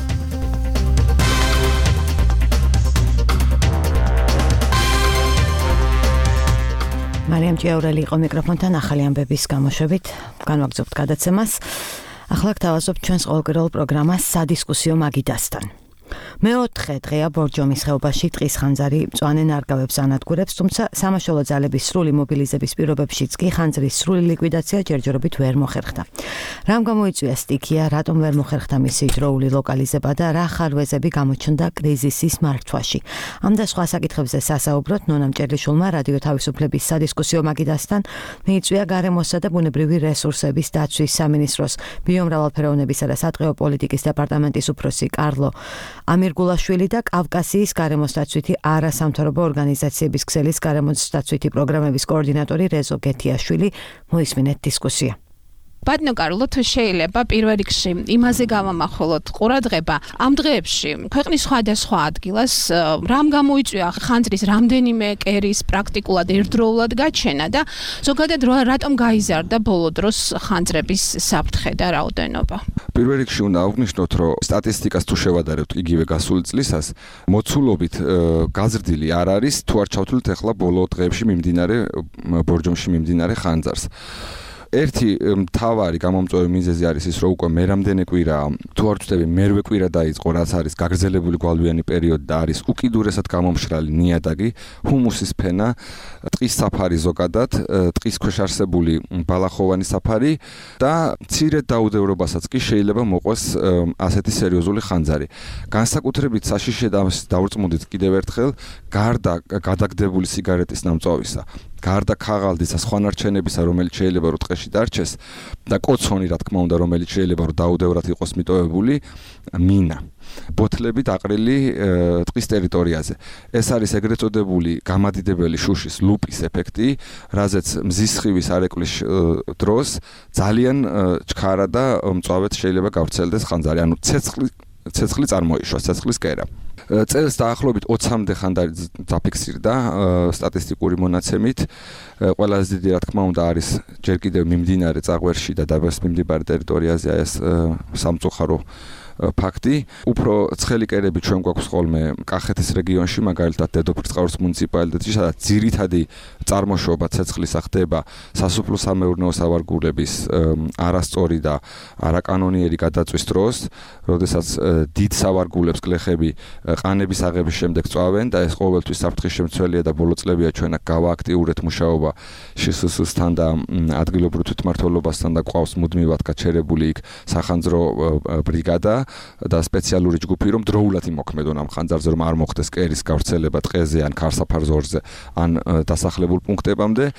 მარიამ ჭიაურელი იყო მიკროფონთან ახალი ამბების გამოშვებით. განვაგრძობთ გადაცემას. ახლა გთავაზობთ ჩვენს ყოველკვირეულ პროგრამას სადისკუსიო მაგიდასთან. მეოთხე დღეა ბორჯომის ხეობაში ტყის ხანძარი მწვანე ნარგავებს ანადგურებს, თუმცა სამაშველო ძალების სრული მობილიზების პირობებშიც კი ხანძრის სრული ლიკვიდაცია ჯერჯერობით ვერ მოხერხდა. რამ გამოიწვია სტიქია, რატომ ვერ მოხერხდა მისი დროული ლოკალიზება და რა ხარვეზები გამოჩნდა კრიზისის მართვაში. ამ და სხვა საკითხებზე სასაუბროთ ნონა მჭერლიშვილმა რადიო თავისუფლების სადისკუსიო მაგიდასთან მიიწვია გარემოსა და ბუნებრივი რესურსების დაცვის სამინისტროს ბიომრავალფეროვნებისა და სატყეო პოლიტიკის დეპარტამენტის უფროსი კარლო ამირგულაშვილი და კავკასიის გარემოსდაცვითი არასამთავრობო ორგანიზაციების ქსელის გარემოსდაცვითი პროგრამების კოორდინატორი რეზო გეთიაშვილი. მოისმინეთ დისკუსია. ბატონო კარლო, თუ შეიძლება პირველ რიგში იმაზე გავამახვილოთ ყურადღება ამ დღეებში ქვეყნის სხვადასხვა ადგილას რამ გამოიწვია ხანძრის რამდენიმე კერის პრაქტიკულად ერთდროულად გაჩენა და ზოგადად რატომ გაიზარდა ბოლო დროს ხანძრების საფრთხე და რაოდენობა. პირველ რიგში უნდა აღვნიშნოთ, რომ სტატისტიკას თუ შევადარებთ იგივე გასული წლისას, მოცულობით გაზრდილი არ არის, თუ არ ჩავთვლით ახლა ბოლო დღეებში მიმდინარე ბორჯომში მიმდინარე ხანძარს. ერთი მთავარი გამომწვევი მიზეზი არის ის, რომ უკვე მერამდენე კვირა, თუ არ ვწდები, მერვე კვირა დაიწყო, რაც არის გაგრძელებული გვალვიანი პერიოდი და არის უკიდურესად გამომშრალი ნიადაგი, ჰუმუსის ფენა, ტყის საფარი ზოგადად, ტყის ქვეშ არსებული ბალახოვანი საფარი და მცირე დაუდევრობასაც კი შეიძლება მოყვეს ასეთი სერიოზული ხანძარი. განსაკუთრებით საშიშე დავრწმუნდით კიდევ ერთხელ, გარდა გადაგდებული სიგარეტის ნამწვავისა, გარდა ქაღალდის და სხვა ნარჩენებისა, რომელიც შეიძლება რომ ტყეში დარჩეს და კოცონი, რა თქმა უნდა, რომელიც შეიძლება რომ დაუდევრად იყოს მიტოვებული, მინა. ბოთლები დაყრილი ტყის ტერიტორიაზე. ეს არის ეგრეთ წოდებული გამადიდებელი შუშის ლუპის ეფექტი, რაზეც მზის სხივის არეკლის დროს ძალიან ჩქარა და მწვავედ შეიძლება გავრცელდეს ხანძარი, ანუ ცეცხლი ცეცხლი წარმოიშვა, ცეცხლის კერა. წელს დაახლოებით ოცამდე ხანძარი დაფიქსირდა სტატისტიკური მონაცემით. ყველაზე დიდი რა თქმა უნდა არის ჯერ კიდევ მიმდინარე წაღვერში და დაბას მიმდებარე ტერიტორიაზე ეს სამწუხარო ფაქტი. უფრო ცხელი კერები ჩვენ გვაქვს ხოლმე კახეთის რეგიონში, მაგალითად დედოფლისწყაროს მუნიციპალიტეტში, სადაც ძირითადი წარმოშობა ცეცხლისა ხდება სასოფლო-სამეურნეო სავარგულების არასწორი და არაკანონიერი გადაწვის დროს, როდესაც დიდ სავარგულებს გლეხები ყანების აღების შემდეგ წვავენ და ეს ყოველთვის საფრთხის შემცველია და ბოლო წლებია ჩვენ აქ გავააქტიურეთ მუშაობა შსს-თან და ადგილობრივ თვითმმართველობასთან და ყავს მუდმივად გაჩერებული იქ სახანძრო ბრიგადა და სპეციალური ჯგუფი, რომ დროულად იმოქმედონ ამ ხანძარზე, რომ არ მოხდეს კერის გავრცელება ტყეზე ან ქარსაფარ ზოლზე ან დასახლებულ პუნქტებამდე.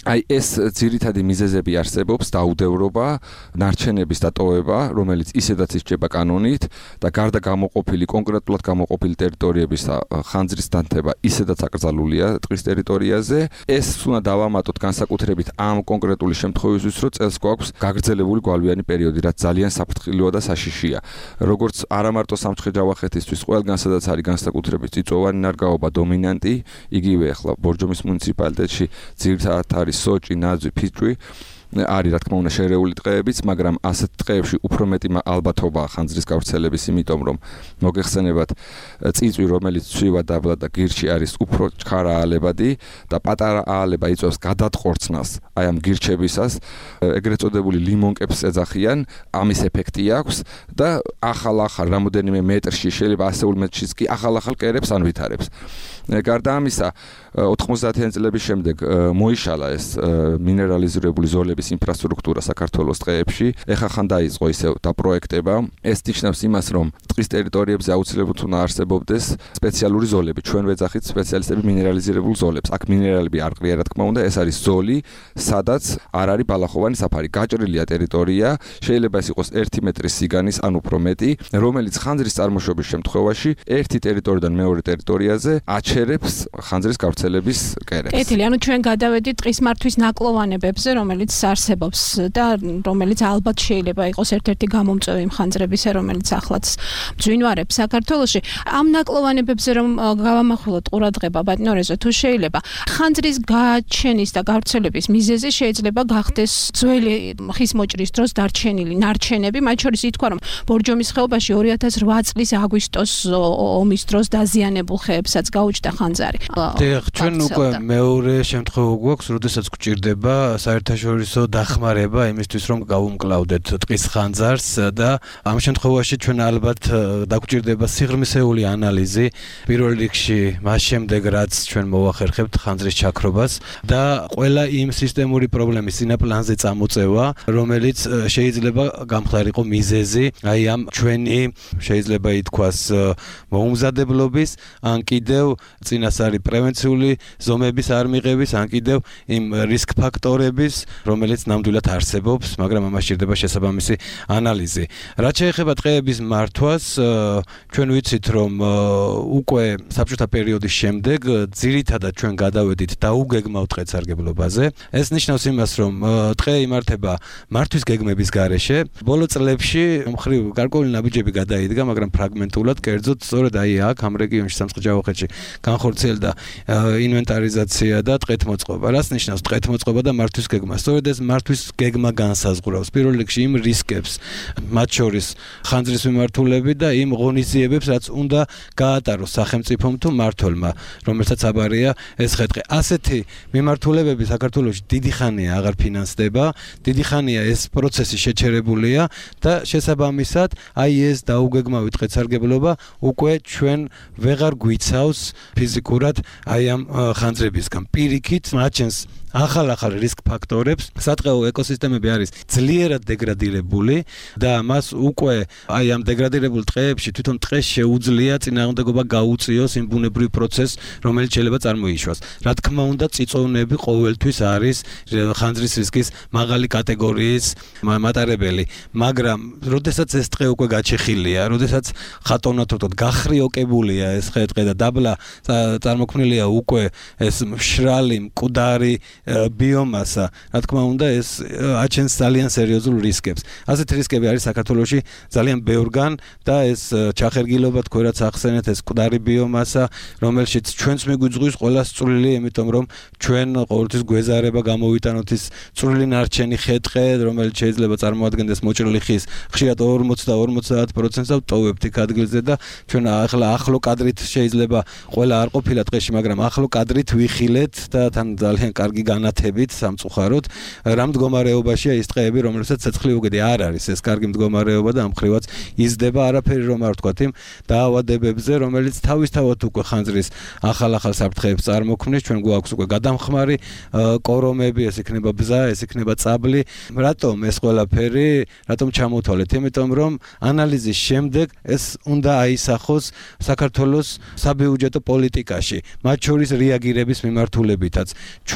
აი ეს ძირითადი მიზეზები არსებობს დაუდევრობა, ნარჩენების დატოვება, რომელიც ისედაც ისჭება კანონით და გარდა გამოყოფილი კონკრეტულად გამოყოფილი ტერიტორიების ხანძრის დანთება ისედაც აკრძალულია ტყის ტერიტორიაზე. ეს უნდა დავამატოთ განსაკუთრებით ამ კონკრეტული შემთხვევისთვის, რომ წელს გვაქვს გაგრძელებული გვალვიანი პერიოდი, რაც ძალიან საფრთხილოა და საშიშია. როგორც არა მარტო სამცხე-ჯავახეთისთვის, ყველგან სადაც არის განსაკუთრებით წიწვოვანი ნარგაობა დომინანტი, იგივე ახლა ბორჯომის მუნიციპალიტეტში ძირითადად არის სოჭი, ნაძვი, ფიჭვი არის რა თქმა უნდა შერეული ტყეებიც, მაგრამ ასეთ ტყეებში უფრო მეტი ალბათობაა ხანძრის გავრცელების, იმიტომ რომ მოგეხსენებათ წიწვი, რომელიც ცვივა დაბლა და გირჩი არის უფრო ჩქარა აალებადი და პატარა აალება იწვევს გადატყორცნას აი ამ გირჩებისას, ეგრეთ წოდებული ლიმონკებს ეძახიან, ამის ეფექტი აქვს და ახალ-ახალ რამოდენიმე მეტრში, შეიძლება ასეულ მეტრშიც კი ახალ-ახალ კერებს ან ვითარებს. გარდა ამისა, ოთხმოცდაათიანი წლების შემდეგ მოიშალა ეს მინერალიზირებული ზოლების ინფრასტრუქტურა საქართველოს ტყეებში. ეხლა ხან დაიწყო ისევ დაპროექტება. ეს ნიშნავს იმას, რომ ტყის ტერიტორიებზე აუცილებლად უნდა არსებობდეს სპეციალური ზოლები. ჩვენ ვეძახით სპეციალისტები მინერალიზირებულ ზოლებს. აქ მინერალები არ ყრია, რა თქმა უნდა, ეს არის ზოლი, სადაც არ არის ბალახოვანი საფარი. გაჭრილია ტერიტორია, შეიძლება ეს იყოს ერთი მეტრის სიგანის ან უფრო მეტი, რომელიც ხანძრის წარმოშობის შემთხვევაში ერთი ტერიტორიიდან მეორე ტერიტორიაზე აჩერებს ხანძრის გავრცელების კერებს. კეთილი, ანუ ჩვენ გადავედით ტყის მართვის ნაკლოვანებებზე, რომელიც არსებობს და რომელიც ალბათ შეიძლება იყოს ერთ-ერთი გამომწვევი ხანძრებისა, რომელიც ახლაც მძვინვარებს საქართველოში. ამ ნაკლოვანებებზე რომ გავამახვილოთ ყურადღება, ბატონო რეზო, თუ შეიძლება, ხანძრის გაჩენის და გავრცელების მიზეზი შეიძლება გახდეს ძველი ხის მოჭრის დროს დარჩენილი ნარჩენები, მათ შორის ითქვა, რომ ბორჯომის ხეობაში ორი ათას რვა წლის აგვისტოს ომის დროს დაზიანებულ ხეებსაც გაუჩნდა ხანძარი. დიახ, ჩვენ უკვე მეორე შემთხვევა გვაქვს, როდესაც გვჭირდება საერთაშორისო დახმარება იმისთვის, რომ გავუმკლავდეთ ტყის ხანძარს და ამ შემთხვევაში ჩვენ ალბათ დაგვჭირდება სიღრმისეული ანალიზი, პირველ რიგში მას შემდეგ, რაც ჩვენ მოვახერხებთ ხანძრის ჩაქრობას და ყველა იმ სისტემური პრობლემის წინაპლანზე წამოწევა, რომელიც შეიძლება გამხდარიყო მიზეზი, აი ამ ჩვენი შეიძლება ითქვას მოუმზადებლობის, ან კიდევ წინასწარი პრევენციული ზომების არ მიღების, ან კიდევ იმ რისკ ფაქტორების, რომელიც ნამდვილად არსებობს, მაგრამ ამას სჭირდება შესაბამისი ანალიზი. რაც შეეხება ტყეების მართვას, ჩვენ ვიცით, რომ უკვე საბჭოთა პერიოდის შემდეგ ძირითადად ჩვენ გადავედით დაუგეგმავ ტყესარგებლობაზე. ეს ნიშნავს იმას, რომ ტყე იმართება მართვის გეგმების გარეშე. ბოლო წლებში მხრივ გარკვეული ნაბიჯები გადაიდგა, მაგრამ ფრაგმენტულად, კერძოდ სწორედ აი აქ ამ რეგიონში სამცხე-ჯავახეთში განხორციელდა ინვენტარიზაცია და ტყეთმოწყობა. რას ნიშნავს ტყეთმოწყობა და მართვის გეგმა? სწორედ ეს მართვის გეგმა განსაზღვრავს პირველ რიგში იმ რისკებს, მათ შორის ხანძრის მიმართულებით და იმ ღონისძიებებს, რაც უნდა გაატაროს სახელმწიფომ თუ მმართველმა, რომელსაც აბარია ეს ხეთყი. ასეთი მიმართულებები საქართველოში დიდი ხანია აღარ ფინანსდება, დიდი ხანია ეს პროცესი შეჩერებულია და შესაბამისად აი ეს დაუგეგმავი ტყესარგებლობა უკვე ჩვენ ვეღარ გვიცავს ფიზიკურად აი ამ ხანძრებისგან. პირიქით მაჩენს ახალ-ახალ რისკ ფაქტორებს, სატყეო ეკოსისტემები არის ძლიერად დეგრადირებული და მას უკვე აი ამ დეგრადირებულ ტყეებში თვითონ ტყეს შეუძლია წინააღმდეგობა გაუწიოს იმ ბუნებრივ პროცესს, რომელიც შეიძლება წარმოიშვას. რა თქმა უნდა, წიწოვნები ყოველთვის არის ხანძრის რისკის მაღალი კატეგორიის მატარებელი, მაგრამ როდესაც ეს ტყე უკვე გაჩეხილია, როდესაც ხატოვნათრობად გახრიოკებულია ეს ხე-ტყე და დაბლა წარმოქმნილია უკვე ეს მშრალი, მკვდარი ბიომასა, რა თქმა უნდა, ეს აჩენს ძალიან სერიოზულ რისკებს. ასეთი რისკები არის საქართველოში ძალიან ბევრგან და ეს ჩახერგილობა თქვენ რაც ახსენეთ, ეს მკვდარი ბიომასა, რომელშიც ჩვენც მიგვიძღვის ყველა წვრილი, იმიტომ რომ ჩვენ ყოველთვის გვეზარება გამოვიტანოთ ის წვრილი ნარჩენი ხე-ტყე, რომელიც შეიძლება წარმოადგენდეს მოჭრილი ხის ხშირად ორმოცი და ორმოცდაათ პროცენტს და ვტოვებთ იქ ადგილზე და ჩვენ ახლა ახლო კადრით შეიძლება ყველა არ ყოფილა ტყეში, მაგრამ ახლო კადრით ვიხილეთ და თან ძალიან კარგი განათებით სამწუხაროდ რა მდგომარეობაშია ის ტყეები, რომელსაც ცეცხლი უგედი არ არის ეს კარგი მდგომარეობა და ამხრივაც იზრდება არაფერი რომ არ ვთქვათ იმ დაავადებებზე, რომელიც თავისთავად უკვე ხანძრის ახალ-ახალ საფრთხეებს წარმოქმნის. ჩვენ გვაქვს უკვე გადამხმარი კორომები, ეს იქნება ბზა, ეს იქნება წაბლი. რატომ ეს ყველაფერი, რატომ ჩამოთვალეთ? იმიტომ რომ ანალიზის შემდეგ ეს უნდა აისახოს საქართველოს საბიუჯეტო პოლიტიკაში, მათ შორის რეაგირების მიმართულებითაც. ჩვენ თუ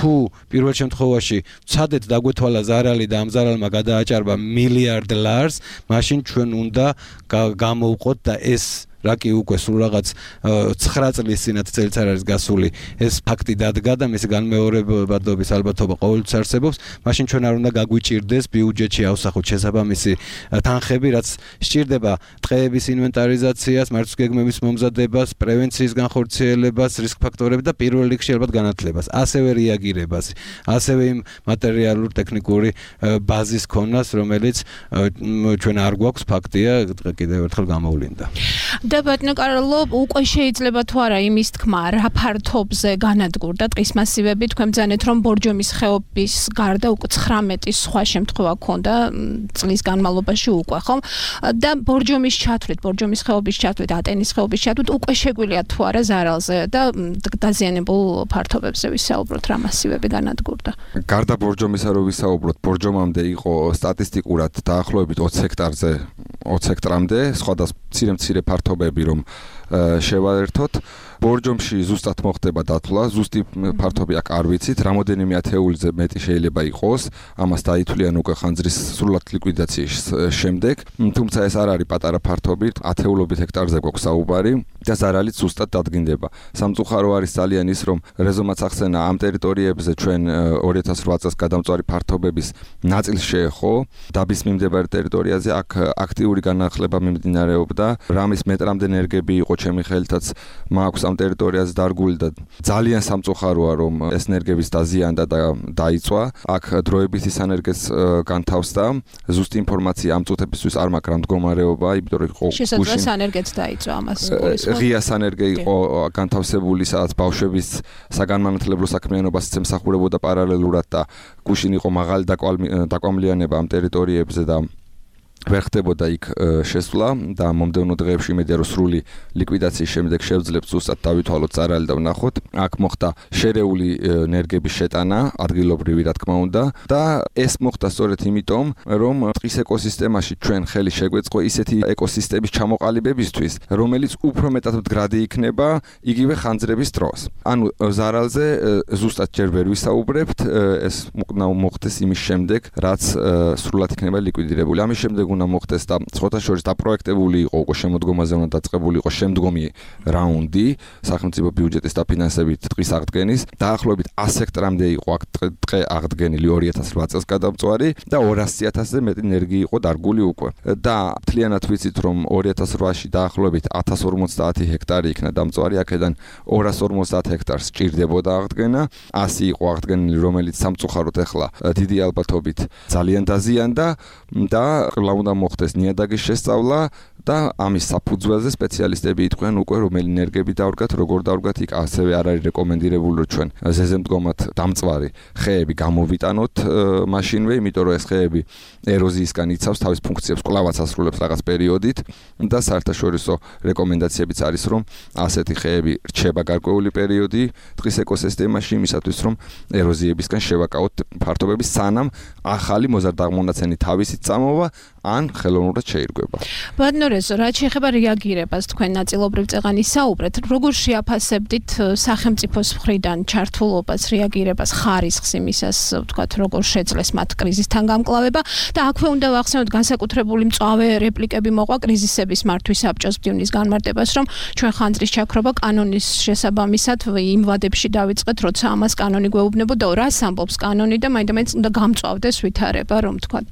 თუ პირველ შემთხვევაში ვცადეთ დაგვეთვალა ზარალი და ამ ზარალმა გადააჭარბა მილიარდ ლარს, მაშინ ჩვენ უნდა გამოვყოთ და ეს რაკი უკვე სულ რაღაც ცხრა წლის წინათ წელს არ არის გასული ეს ფაქტი დადგა და მისი განმეორებადობის ალბათობა ყოველთვის არსებობს, მაშინ ჩვენ არ უნდა გაგვიჭირდეს ბიუჯეტში ავსახოთ შესაბამისი თანხები, რაც სჭირდება ტყეების ინვენტარიზაციას, მართვის გეგმების მომზადებას, პრევენციის განხორციელებას, რისკ ფაქტორები და პირველ რიგში ალბათ განათლებას, ასევე რეაგირებას, ასევე იმ მატერიალურ ტექნიკური ბაზის ქონას, რომელიც ჩვენ არ გვაქვს, ფაქტია, კიდევ ერთხელ გამოვლინდა. და ბატონო კარლო, უკვე შეიძლება თუ არა იმის თქმა, რა ფართობზე განადგურდა ტყის მასივები, თქვენ ბრძანეთ რომ ბორჯომის ხეობის გარდა უკვე ცხრამეტი სხვა შემთხვევა ქონდა წლის განმავლობაში უკვე, ხომ? და ბორჯომის ჩათვლით, ბორჯომის ხეობის ჩათვლით, ატენის ხეობის ჩათვლით უკვე შეგვიძლია თუ არა ზარალზე და დაზიანებულ ფართობებზე ვისაუბროთ, რა მასივები განადგურდა. გარდა ბორჯომისა რო ვისაუბროთ, ბორჯომამდე იყო სტატისტიკურად დაახლოებით ოცი ჰექტარზე, ოცი ჰექტრამდე, სხვადასხვა მცირე-მცირე ფართობები რომ შევაერთოთ. ბორჯომში ზუსტად მოხდება დათვლა, ზუსტი ფართობი აქ არ ვიცით, რამოდენიმე ათეულიზე მეტი შეიძლება იყოს, ამას დაითვლიან უკვე ხანძრის სრულად ლიკვიდაციის შემდეგ, თუმცა ეს არ არის პატარა ფართობი, ათეულობით ჰექტარზე გვაქვს საუბარი და ზარალიც ზუსტად დადგინდება. სამწუხარო არის ძალიან ის, რომ რეზომაც ახსენა ამ ტერიტორიებზე ჩვენ ორი ათას რვა წელს გადამწვარი ფართობების ნაწილს შეეხო, დაბის მიმდებარე ტერიტორიაზე აქ აქტიური განახლება მიმდინარეობდა, რამის მეტრამდე ენერგები იყო ჩემი ხელითაც მაქვს ამ ტერიტორიაზე დარგული და ძალიან სამწუხაროა რომ ეს ენერგების დაზიანდა და დაიწვა. აქ დროებით ის ენერგიას განთავსდა. ზუსტი ინფორმაცია ამ წუთებისთვის არ მაქვს რა მდგომარეობა, იმიტომ რომ იყო შესაძლოა ენერგიაც დაიწვა ამას გულისხმობ. ღიას ენერგია იყო განთავსებული, სადაც ბავშვების საგანმანათლებლო საქმიანობას ემსახურებოდა პარალელურად და გუშინ იყო მაღალი დაკვამლიანება ამ ტერიტორიებზე და ვერ ხდებოდა იქ შესვლა და მომდევნო დღეებში იმედია რომ სრული ლიკვიდაციის შემდეგ შევძლებთ ზუსტად დავითვალოთ ზარალი და ვნახოთ. აქ მოხდა შერეული ენერგების შეტანა, ადგილობრივი რა თქმა უნდა და ეს მოხდა სწორედ იმიტომ, რომ ტყის ეკოსისტემაში ჩვენ ხელი შეგვეწყო ისეთი ეკოსისტემის ჩამოყალიბებისთვის, რომელიც უფრო მეტად მდგრადი იქნება იგივე ხანძრების დროს. ანუ ზარალზე ზუსტად ჯერ ვერ ვისაუბრებთ, ეს უნდა მოხდეს იმის შემდეგ, რაც სრულად იქნება ლიკვიდირებული. ამის შემდეგ უნდა მოხდეს და სხვათა შორის დაპროექტებული იყო უკვე შემოდგომაზე უნდა დაწყებული იყო შემდგომი რაუნდი სახელმწიფო ბიუჯეტის დაფინანსებით ტყის აღდგენის. დაახლოებით ასი ჰექტრამდე იყო აქ ტყე აღდგენილი ორი ათას რვა წელს გადამწვარი და ორასი ათასზე მეტი ენერგია იყო დარგული უკვე. და მთლიანად ვიცით რომ ორი ათას რვაში დაახლოებით ათას ორმოცდაათი ჰექტარი იქნა დამწვარი, აქედან ორას ორმოცდაათ ჰექტარს სჭირდებოდა აღდგენა, ასი იყო აღდგენილი, რომელიც სამწუხაროდ ახლა დიდი ალბათობით ძალიან დაზიანდა და უნდა მოხდეს ნიადაგის შესწავლა და ამის საფუძველზე სპეციალისტები იტყვიან უკვე რომელი ენერგები დავდგათ, როგორ დავდგათ, იქ ასევე არ არის რეკომენდირებული რომ ჩვენ ზეზემდგომად დამწვარი ხეები გამოვიტანოთ მაშინვე, იმიტომ რომ ეს ხეები ეროზიისგან იცავს თავის ფუნქციებს, კვლავაც ასრულებს რაღაც პერიოდით და საერთაშორისო რეკომენდაციებიც არის რომ ასეთი ხეები რჩება გარკვეული პერიოდი ტყის ეკოსისტემაში იმისათვის რომ ეროზიებისგან შევაკავოთ ფართობები სანამ ახალი მოზარდაღმონაცენი თავისით წამოვა ან ხელოვნურად შეირგვება. ბატონო რეზო, რაც შეეხება რეაგირებას, თქვენ ნაწილობრივ წეღანი საუბრეთ, როგორ შეაფასებდით სახელმწიფოს მხრიდან ჩართულობას, რეაგირებას, ხარისხს იმისას, ვთქვათ, როგორ შეძლეს მათ კრიზისთან გამკლავება და აქვე უნდა ვახსენოთ განსაკუთრებული მწვავე რეპლიკები მოყვა კრიზისების მართვის საბჭოს ბრძნის განმარტებას, რომ ჩვენ ხანძრის ჩაქრობა კანონის შესაბამისად იმ ვადებში დავიწყეთ, როცა ამას კანონი გვეუბნებოდა, რას ამბობს კანონი და მაინდა-მაინც უნდა გამწვავდეს ვითარება, რომ ვთქვათ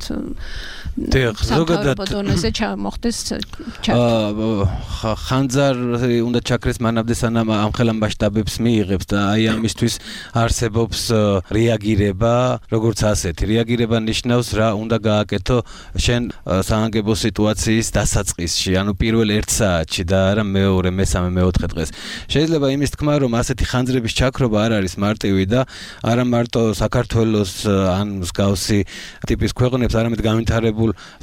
ზოგადად დონეზე ჩამოხდეს ხანძარი უნდა ჩაქრეს მანამდე სანამ ამხელა მასშტაბებს მიიღებს და აი ამისთვის არსებობს რეაგირება, როგორც ასეთი რეაგირება ნიშნავს რა უნდა გააკეთო შენ საანგებო სიტუაციის დასაწყისში, ანუ პირველ ერთ საათში და არა მეორე, მესამე, მეოთხე დღეს. შეიძლება იმის თქმა, რომ ასეთი ხანძრების ჩაქრობა არ არის მარტივი და არა მარტო საქართველოს ან მსგავსი ტიპის ქვეყნებს, არამედ განვითარებულ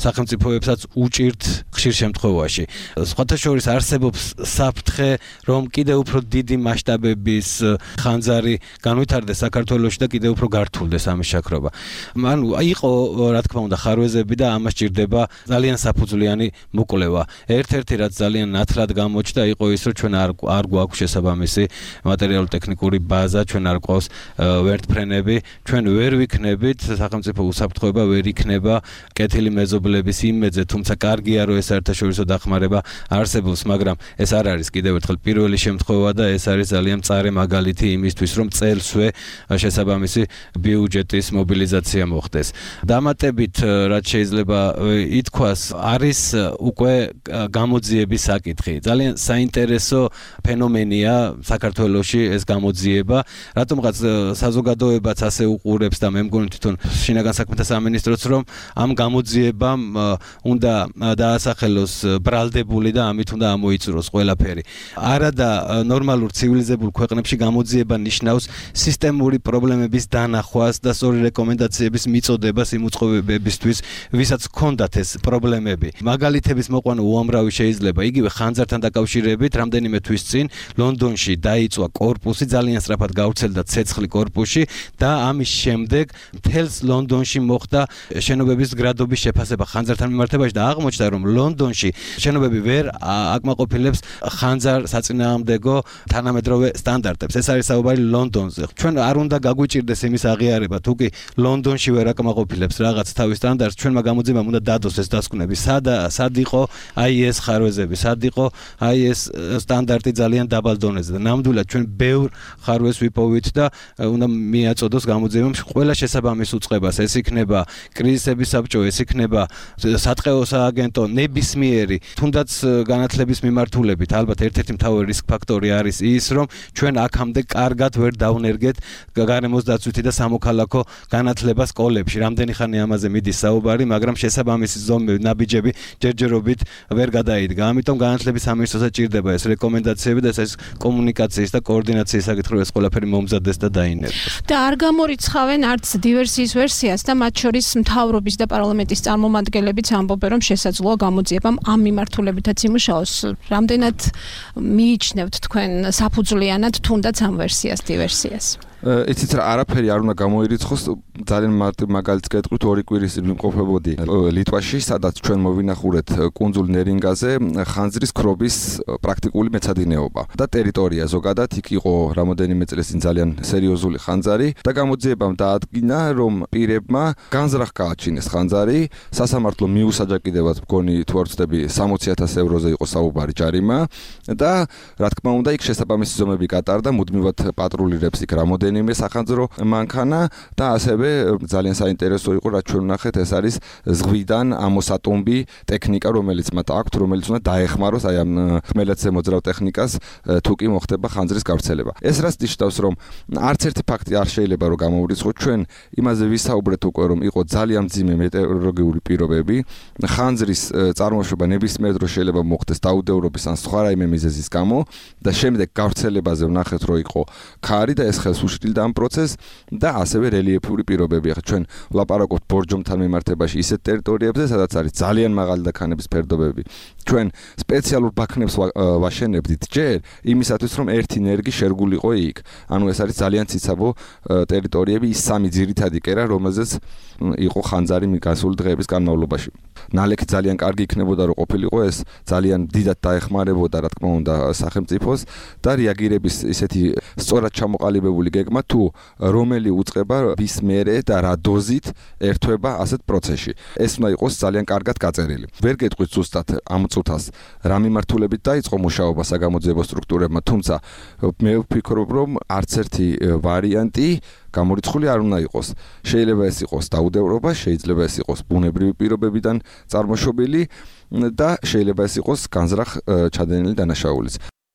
სახელმწიფოებსაც უჭირთ ხშირ შემთხვევაში. სხვათა შორის არსებობს საფრთხე, რომ კიდევ უფრო დიდი მასშტაბების ხანძარი განვითარდეს საქართველოში და კიდევ უფრო გართულდეს ამის შაქრობა. ანუ იყო რა თქმა უნდა ხარვეზები და ამას ჭირდება ძალიან საფუძვლიანი მოკვლევა. ერთ-ერთი რაც ძალიან ნათლად გამოჩნდა იყო ის, რომ ჩვენ არ არ გვაქვს შესაბამისი მატერიალურ-ტექნიკური ბაზა, ჩვენ არ გვყავს ვერტფრენები, ჩვენ ვერ ვიქნებით სახელმწიფო უსაფრთხოება ვერ იქნება კეთილი მეზობლების იმედზე, თუმცა კარგია რომ ეს საერთაშორისო დახმარება არსებობს, მაგრამ ეს არ არის კიდევ ერთხელ პირველი შემთხვევა და ეს არის ძალიან მწარე მაგალითი იმისთვის, რომ წელსვე შესაბამისი ბიუჯეტის მობილიზაცია მოხდეს. დამატებით, რაც შეიძლება ითქვას, არის უკვე გამოძიების საკითხი. ძალიან საინტერესო ფენომენია საქართველოში ეს გამოძიება, რატომღაც საზოგადოებაც ასე უყურებს და მე მგონი თვითონ შინაგან საქმეთა სამინისტროც რომ ამ გამოძიებამ უნდა დაასახელოს ბრალდებული და ამით უნდა ამოიწუროს ყველაფერი. არადა ნორმალურ ცივილიზებულ ქვეყნებში გამოძიება ნიშნავს სისტემური პრობლემების დანახვას და სწორი რეკომენდაციების მიწოდებას იმ უწყობებებისთვის, ვისაც ჰქონდათ ეს პრობლემები. მაგალითების მოყვანა უამრავი შეიძლება. იგივე ხანძართან დაკავშირებით რამდენიმე თვის წინ ლონდონში დაიწვა კორპუსი, ძალიან სწრაფად გავრცელდა ცეცხლი კორპუსში და ამის შემდეგ მთელს ლონდონში მოხდა შენობების გრადობის შეფასება ხანძართან მიმართებაში და აღმოჩნდა, რომ ლონდონში შენობები ვერ აკმაყოფილებს ხანძარ საწინააღმდეგო თანამედროვე სტანდარტებს. ეს არის საუბარი ლონდონზე. ჩვენ არ უნდა გაგვიჭირდეს იმის აღიარება, თუ კი ლონდონში ვერ აკმაყოფილებს რაღაც თავის სტანდარტს, ჩვენმა გამოძიებამ უნდა დადოს ეს დასკვნები. სადა სად იყო აი ეს ხარვეზები, სად იყო აი ეს სტანდარტი ძალიან დაბალ დონეზე და ნამდვილად ჩვენ ბევრ ხარვეს ვიპოვით და უნდა მიაწოდოს გამოძიებამ ყველა შესაბამის უწყებას. ეს იქნება კრიზისების საბჭო, ეს იქნება სატყეო სააგენტო, ნებისმიერი თუნდაც განათლების მიმართულებით. ალბათ ერთ-ერთი მთავარი რისკ ფაქტორი არის ის, რომ ჩვენ აქამდე კარგად ვერ დავნერგეთ გარემოს დაცვითი და სამოქალაქო განათლება სკოლებში. რამდენი ხანი ამაზე მიდის საუბარი, მაგრამ შესაბამისი ზომები, ნაბიჯები ჯერჯერობით ვერ გადაიდგა. ამიტომ განათლების სამინისტროსაც ჭირდება ეს რეკომენდაციები და ეს კომუნიკაციის და კოორდინაციის საკითხი, რომ ეს ყველაფერი მომზადდეს და დაინერგოს. და არ გამორიცხავენ არც დივერსიის ვერსიას და მათ შორის მთავრობის და პარლამენტის წარმომადგენლებიც ამბობენ, რომ შესაძლოა გამოძიებამ ამ მიმართულებითაც იმუშაოს. რამდენად მიიჩნევთ თქვენ საფუძვლიანად თუნდაც ამ ვერსიას, დივერსიას? იცით რა არაფერი არ უნდა გამოირიცხოს, ძალიან მაგალითს გეტყვით, ორი კვირის წინ ვიმყოფებოდი ლიტვაში, სადაც ჩვენ მოვინახულეთ კუნძულ ნერინგაზე ხანძრის ქრობის პრაქტიკული მეცადინეობა და ტერიტორია ზოგადად იქ იყო რამოდენიმე წლის წინ ძალიან სერიოზული ხანძარი და გამოძიებამ დაადგინა, რომ პირებმა განზრახ გააჩინეს ხანძარი, სასამართლო მიუსაჯაკიდებად მგონი თუ არ ვცდები სამოცი ათასი ევროზე იყო საუბარი ჯარიმა და რა თქმა უნდა იქ შესაბამისი ზომები გატარდა, მუდმივად პატრულირებს იქ რამოდენიმე ნიმე სახანძრო მანქანა და ასევე ძალიან საინტერესო იყო რაც ჩვენ ვნახეთ, ეს არის ზღვიდან ამოსატომბი ტექნიკა, რომელიც მათ აქვთ, რომელიც უნდა დაეხმაროს აი ამ ხმელეთზე მოძრავ ტექნიკას თუ კი მოხდება ხანძრის გავრცელება. ეს რაც ნიშნავს, რომ არც ერთი ფაქტი არ შეიძლება რომ გამოვრიცხოთ, ჩვენ იმაზე ვისაუბრეთ უკვე, რომ იყო ძალიან მძიმე მეტეოროლოგიური პირობები, ხანძრის წარმოშობა ნებისმიერ დროს შეიძლება მოხდეს დაუდევრობის ან სხვა რაიმე მიზეზის გამო და შემდეგ გავრცელებაზე ვნახეთ, რომ იყო ქარი და ეს ხელს უშლიდა ამ პროცესს და ასევე რელიეფური პირობები. ახლა ჩვენ ვლაპარაკობთ ბორჯომთან მიმართებაში ისეთ ტერიტორიებზე, სადაც არის ძალიან მაღალი და ქანების ფერდობები. ჩვენ სპეციალურ ბაქნებს ვაშენებდით ჯერ იმისათვის, რომ ერთი ნერგი შერგულიყო იქ. ანუ ეს არის ძალიან ციცაბო ტერიტორიები, ის სამი ძირითადი კერა, რომელზეც იყო ხანძარი გასული დღეების განმავლობაში. ნალექი ძალიან კარგი იქნებოდა, რომ ყოფილიყო ეს, ძალიან დიდად დაეხმარებოდა, რა თქმა უნდა, სახელმწიფოს და რეაგირების ისეთი სწორად ჩამოყალიბებული გეგმა თუ რომელი უწყება ვის მერე და რა დოზით ერთვება ასეთ პროცესში. ეს უნდა იყოს ძალიან კარგად გაწერილი. ვერ გეტყვით ზუსტად ამ წუთას რა მიმართულებით დაიწყო მუშაობა საგამოძიებო სტრუქტურებმა, თუმცა მე ვფიქრობ, რომ არც ერთი ვარიანტი გამორიცხული არ უნდა იყოს. შეიძლება ეს იყოს დაუდევრობა, შეიძლება ეს იყოს ბუნებრივი პირობებიდან წარმოშობილი და შეიძლება ეს იყოს განზრახ ჩადენილი დანაშაულიც.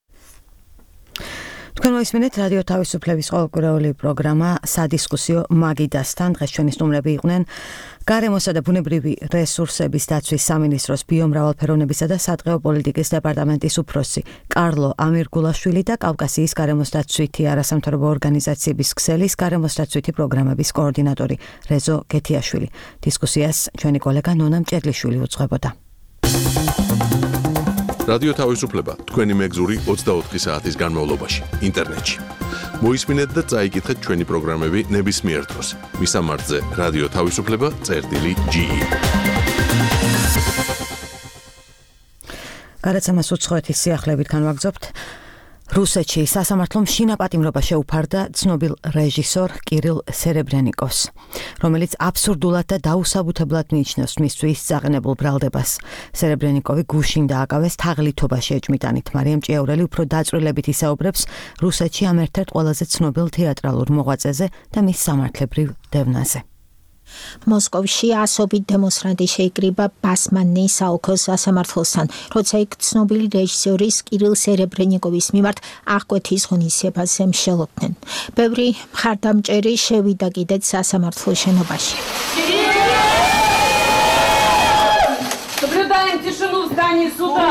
თქვენ მოისმენთ რადიო თავისუფლების ყოველკვირეული პროგრამა სადისკუსიო მაგიდასთან. დღეს ჩვენი სტუმრები იყვნენ გარემოსა და ბუნებრივი რესურსების დაცვის სამინისტროს ბიომრავალფეროვნებისა და სატყეო პოლიტიკის დეპარტამენტის უფროსი კარლო ამირგულაშვილი და კავკასიის გარემოს დაცვითი არასამთავრობო ორგანიზაციების ქსელის გარემოს დაცვითი პროგრამების კოორდინატორი რეზო გეთიაშვილი. დისკუსიას ჩვენი კოლეგა ნონა მჭედლიშვილი უძღვებოდა. რადიო თავისუფლება თქვენი მეგზური ოცდაოთხი საათის განმავლობაში ინტერნეტში. მოისმინეთ და წაიკითხეთ ჩვენი პროგრამები ნებისმიერ დროს. მისამართზე რადიო თავისუფლება წერტილი ჯი ი. გადაცემას უცხოეთის სიახლეებით განვაგრძობთ. რუსეთში სასამართლომ შინაპატიმრობა შეუფარდა ცნობილ რეჟისორ კირილ სერებრენიკოვს, რომელიც აბსურდულად და დაუსაბუთებლად მიიჩნევს მისთვის წაყენებულ ბრალდებას. სერებრენიკოვი გუშინ დააკავეს თაღლითობაში ეჭმიტანით. მარიამ ჭიაურელი უფრო დაწვრილებით ისაუბრებს რუსეთში ამ ერთ-ერთ ყველაზე ცნობილ თეატრალურ მოღვაწეზე და მის სამართლებრივ დევნაზე. მოსკოვში ასობით დემონსტრანტი შეიკრიბა ბასმანნის საოლქო სასამართლოსთან, როცა იქ ცნობილი რეჟისორის კირილ სერებრენიკოვის მიმართ აღკვეთის ღონისძიებაზე მსჯელობდნენ. ბევრი მხარდამჭერი შევიდა კიდეც სასამართლოს შენობაში. Соблюдаем тишину в здании суда.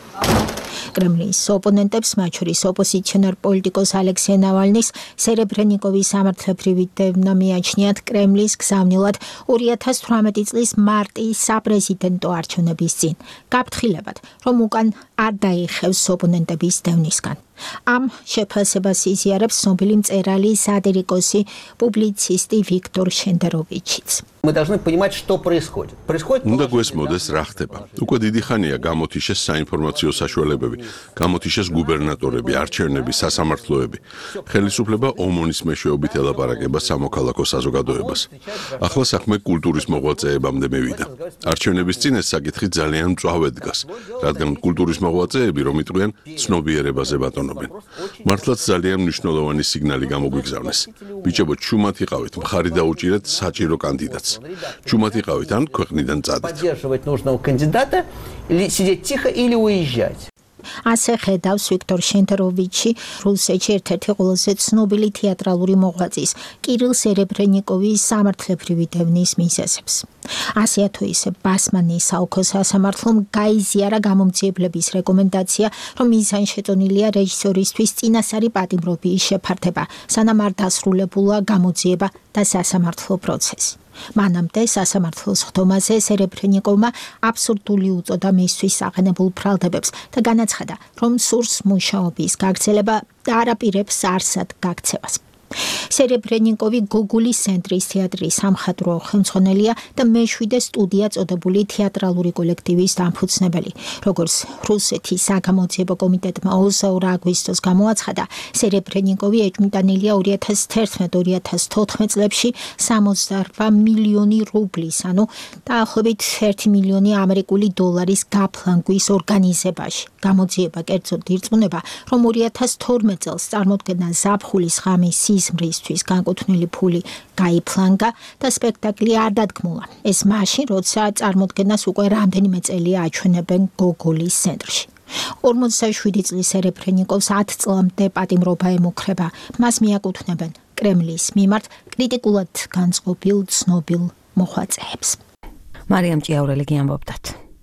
კრემლის ოპონენტებს, მათ შორის ოპოზიციონერ პოლიტიკოს ალექსეი ნავალნის სერებრენიკოვის სამართლებრივი დევნა მიაჩნიათ კრემლის გზავნილად ორი ათას თვრამეტი წლის მარტის საპრეზიდენტო არჩევნების წინ. გაფრთხილებად, რომ უკან არ დაიხევს ოპონენტების დევნისგან. ამ შეფასებას იზიარებს ცნობილი მწერალი, სატირიკოსი, პუბლიცისტი ვიქტორ შენდეროვიჩიც. Мы должны понимать, что происходит. Происходит უნდა გვესმოდეს რა ხდება. უკვე დიდი ხანია გამოთიშეს საინფორმაციო საშუალებები, გამოთიშეს გუბერნატორები, არჩევნები, სასამართლოები. ხელისუფლება ომონის მეშვეობით ელაპარაკება სამოქალაქო საზოგადოებას. ახლა საქმე კულტურის მოღვაწეებამდე მივიდა. არჩევნების წინ ეს საკითხი ძალიან მწვავედ დგას, რადგან კულტურის მოღვაწეები რომ იტყვიან ცნობიერებაზე ბატონობენ. მართლაც ძალიან მნიშვნელოვანი სიგნალი გამოგვიგზავნეს. ბიჭებო, ჩუმად იყავით, მხარი დაუჭირეთ საჭირო კანდიდატს. Чумат იყავით ან ქვეყნიდან წადეთ. Поддерживать нужного кандидата или сидеть тихо или уезжать. ასე ხედავს ვიქტორ შენდეროვიჩი, რუსეთში ერთ-ერთი ყველაზე ცნობილი თეატრალური მოღვაწის კირილ სერებრენიკოვის სამართლებრივი დევნის მიზეზებს. ასეა თუ ისე ბასმანის საოლქო სასამართლომ გაიზიარა გამომძიებლების რეკომენდაცია, რომ მიზანშეწონილია რეჟისორისთვის წინასწარი პატიმრობის შეფართება, სანამ არ დასრულებულა გამოძიება და სასამართლო პროცესი. მანამდე სასამართლოს ხდომაზე სერებრენიკოვმა აბსურდული უწოდა მისთვის საყენებულ ბრალდებებს და განაცხადა, რომ სურს მუშაობის გაგრძელება და არაპირებს არსად გაქცევას. სერებრენიკოვი გოგოლის ცენტრის თეატრის სამხატვრო ხელმძღვანელია და მეშვიდე სტუდია წოდებული თეატრალური კოლექტივის დამფუძნებელი. როგორც რუსეთის საგამოძიებო კომიტეტმა ოცდაორ აგვისტოს გამოაცხადა, სერებრენიკოვი ეჭმიტანილია ორი ათას თერთმეტ ორი ათას თოთხმეტ წლებში სამოცდაორ მილიონი რუბლის, ანუ დაახლოებით ერთი მილიონი ამერიკული დოლარის გაფლანგვის ორგანიზებაში. გამოძიება კერძოდ ირწმუნება, რომ ორი ათას თორმეტ წელს წარმოდგენა ზაფხულის ღამის სიზმრისთვის განკუთვნილი ფული გაიფლანგა და სპექტაკლი არ დადგმულა. ეს მაშინ, როცა წარმოდგენას უკვე რამდენიმე წელია აჩვენებენ გოგოლის ცენტრში. ორმოცდაშვიდი წლის სერებრენიკოვს ათ წლამდე პატიმრობა ემუქრება. მას მიაკუთვნებენ კრემლის მიმართ კრიტიკულად განწყობილ ცნობილ მოღვაწეებს. მარიამ ჭიაურელი გიამბობდათ.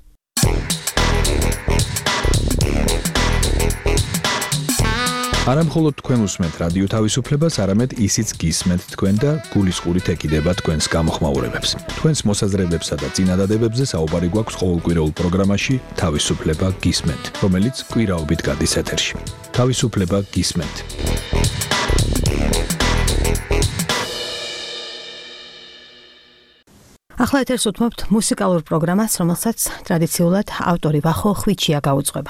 არა მხოლოდ თქვენ უსმენთ რადიო თავისუფლებას, არამედ ისიც გისმენთ თქვენ და გულისყურით ეკიდება თქვენს გამოხმაურებებს. თქვენს მოსაზრებებსა და წინადადებებზე საუბარი გვაქვს ყოველკვირეულ პროგრამაში თავისუფლება გისმენთ, რომელიც კვირაობით გადის ეთერში. თავისუფლება გისმენთ. ახლა ეთერს უთმობთ მუსიკალურ პროგრამას, რომელსაც ტრადიციულად ავტორი ვახო ხვიჩია გაუძღვება.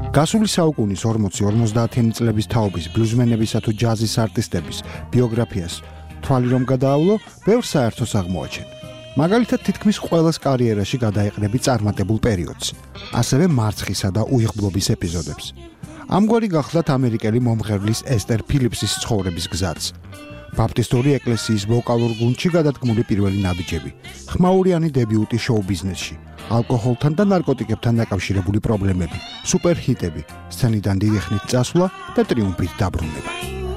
გასული საუკუნის ორმოცი ორმოცდაათიანი წლების თაობის ბლუზმენებისა თუ ჯაზის არტისტების ბიოგრაფიას თვალი რომ გადაავლო, ბევრ საერთოს აღმოაჩენ. მაგალითად, თითქმის ყველას კარიერაში გადაეყრები წარმატებულ პერიოდს, ასევე მარცხისა და უიღბლობის ეპიზოდებს. ამგვარი გახლდათ ამერიკელი მომღერლის ესტერ ფილიპსის ცხოვრების გზაც. ბაპტისტური ეკლესიის ვოკალურ გუნდში გადადგმული პირველი ნაბიჯები, ხმაურიანი დებიუტი შოუ-ბიზნესში, ალკოჰოლთან და ნარკოტიკებთან დაკავშირებული პრობლემები, სუპერჰიტები, სცენიდან დიდი ხნით წასვლა და ტრიუმფით დაბრუნება.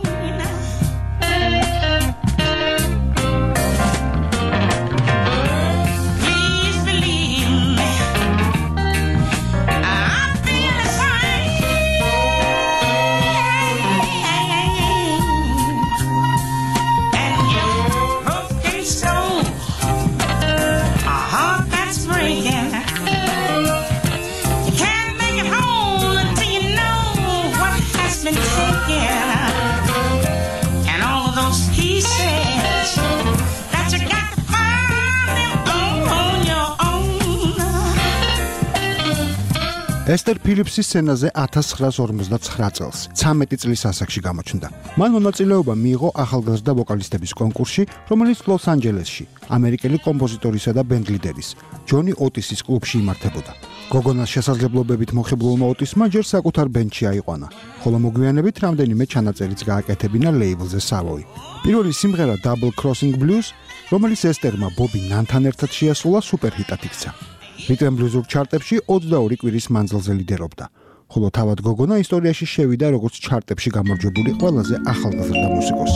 ესტერ ფილიპსის სცენაზე ათას ცხრაას ორმოცდაცხრა წელს, ცამეტი წლის ასაკში გამოჩნდა. მან მონაწილეობა მიიღო ახალგაზრდა ვოკალისტების კონკურსში, რომელიც ლოს-ანჯელესში, ამერიკელი კომპოზიტორისა და ბენდლიდერის, ჯონი ოტისის კლუბში იმართებოდა. გოგონას შესაძლებლობებით მოხიბლულმა ოტისმა ჯერ საკუთარ ბენდში აიყვანა, ხოლო მოგვიანებით რამდენიმე ჩანაწერიც გააკეთებინა ლეიბლზე Savoy. პირველი სიმღერა Double Crossing Blues, რომელიც ესტერმა ბობი ნანთან ერთად შეასრულა, სუპერჰიტად იქცა. რიტმ ბლუზურ ჩარტებში ოცდაორი კვირის მანძილზე ლიდერობდა, ხოლო თავად გოგონა ისტორიაში შევიდა როგორც ჩარტებში გამარჯვებული ყველაზე ახალგაზრდა მუსიკოსი.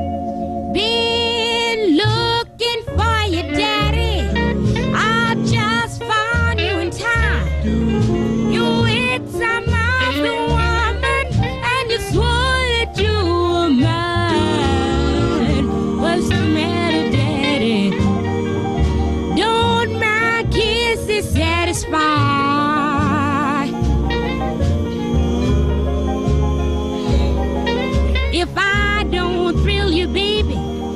If I don't thrill you, baby,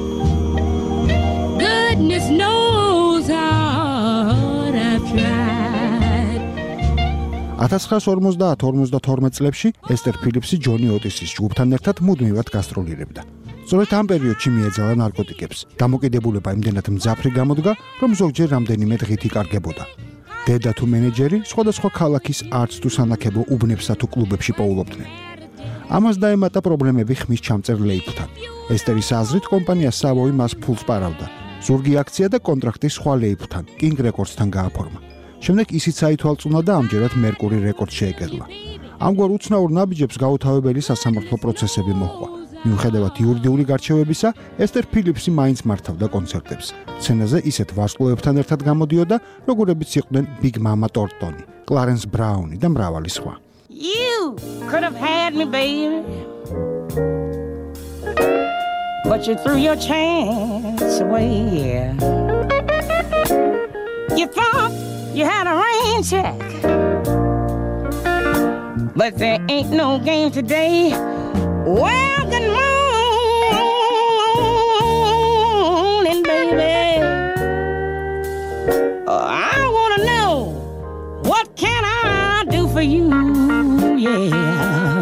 goodness knows how hard I've tried. ათას ცხრაას ორმოცდაათ ორმოცდათორმეტ წლებში ესტერ ფილიპსი ჯონი ოტისის ჯგუფთან ერთად მუდმივად გასტროლირებდა. სწორედ ამ პერიოდში მიეძალა ნარკოტიკებს. დამოკიდებულება იმდენად მძაფრი გამოდგა, რომ ზოგჯერ რამდენიმე დღით იკარგებოდა. დედა თუ მენეჯერი სხვადასხვა ქალაქის არც თუ სანაკებო უბნებსა თუ კლუბებში პოულობდნენ. ამას დაემატა პრობლემები ხმის ჩამწერ ლეიბლთან. ესტერის აზრით კომპანია Savoy მას ფულს პარავდა. ზურგი აქცია და კონტრაქტი სხვა ლეიბლთან, King Records-თან გააფორმა. შემდეგ ისიც აითვალწუნა და ამჯერად Mercury Records შეეკედლა. ამგვარ უცნაურ ნაბიჯებს გაუთავებელი სასამართლო პროცესები მოჰყვა. მიუხედავად იურიდიული გარჩევებისა, ესტერ ფილიპსი მაინც მართავდა კონცერტებს. სცენაზე ისეთ ვარსკვლავებთან ერთად გამოდიოდა, როგორებიც იყვნენ Big Mama Thornton, Clarence Brown და მრავალი სხვა. You could have had me, baby, but you threw your chance away. You thought you had a rain check, but there ain't no game today. Well, good morning, baby. Oh, I want to know, what can I do for you? Yeah.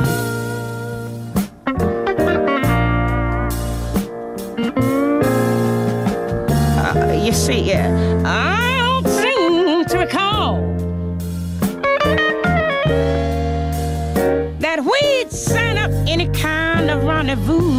Uh, you see, uh, I don't seem to recall that we'd sign up any kind of rendezvous.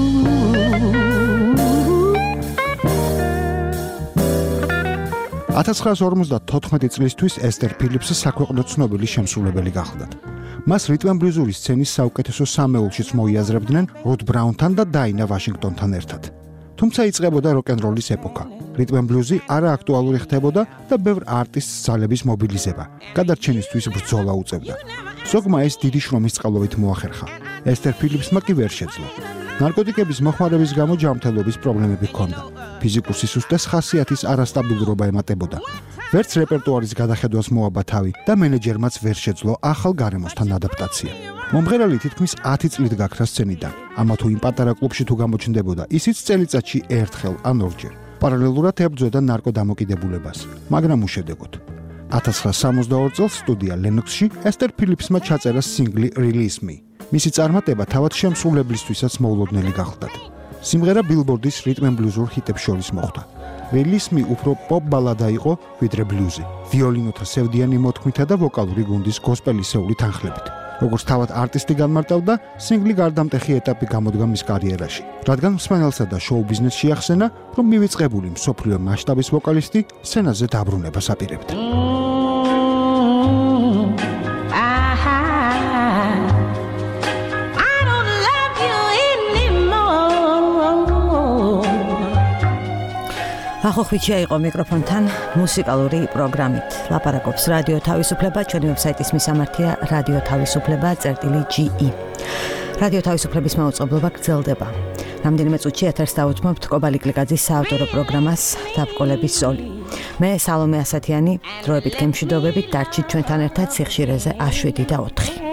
ათას ცხრაას ორმოცდათოთხმეტი წლისთვის ესტერ ფილიპსი საქვეყნო ცნობილი შემსრულებელი გახლდათ. მას რიტმ ბლუზური სცენის საუკეთესო სამეულშიც მოიაზრებდნენ როდ ბრაუნთან და დაინა ვაშინგტონთან ერთად. თუმცა იწყებოდა როკ-ენ-როლის ეპოქა. რიტმ ბლუზი არა აქტუალური ხდებოდა და ბევრ არტისტს ძალების მობილიზება, გადარჩენისთვის ბრძოლა უწევდა. ზოგმა ეს დიდი შრომის წყალობით მოახერხა. ესტერ ფილიპსმა კი ვერ შეძლო. ნარკოტიკების მოხმარების გამო ჯანმრთელობის პრობლემები ჰქონდა. ფიზიკურ სისუსტეს ხასიათის არასტაბილურობა ემატებოდა. ვერც რეპერტუარის გადახედვას მოაბა თავი და მენეჯერმაც ვერ შეძლო ახალ გარემოსთან ადაპტაცია. მომღერალი თითქმის ათი წლით გაქრა სცენიდან. ამა თუ იმ პატარა კლუბში თუ გამოჩნდებოდა, ისიც წელიწადში ერთხელ ან ორჯერ. პარალელურად ებრძოდა ნარკოდამოკიდებულებას, მაგრამ უშედეგოდ. ათას ცხრაასი სამოცდაორი წელს სტუდია Lennox-ში ესტერ ფილიპსმა ჩაწერა სინგლი Release Me. მისი წარმატება თავად შემსრულებლისთვისაც მოულოდნელი გახლდათ. სიმღერა Billboard-ის რიტმ and blues-ურ ჰიტებს შორის მოხვდა. Release Me უფრო pop ბალადა იყო, ვიდრე ბლუზი. ვიოლინოთა სევდიანი მოთქმითა და ვოკალური გუნდის გოსპელისეული თანხლებით. როგორც თავად არტისტი განმარტავდა, სინგლი გარდამტეხი ეტაპი გამოდგა მის კარიერაში, რადგან მსმენელსა და შოუ-ბიზნესში ახსენა, რომ მივიწყებული მსოფლიო მასშტაბის ვოკალისტი სცენაზე დაბრუნებას აპირებდა. ახოხვიჩია იყო მიკროფონთან მუსიკალური პროგრამით. ლაპარაკობს რადიო თავისუფლება, ჩვენი ვებსაიტის მისამართია რადიო თავისუფლება წერტილი ჯი ი. რადიო თავისუფლების მაუწყებლობა გრძელდება. რამდენიმე წუთში ეთერს დავუთმობთ კობალი კლიკაძის საავტორო პროგრამას დაბრკოლების ზოლი. მე სალომე ასათიანი, დროებით გემშვიდობებით, დარჩით ჩვენთან ერთად სიხშირეზე ას შვიდი და ოთხი.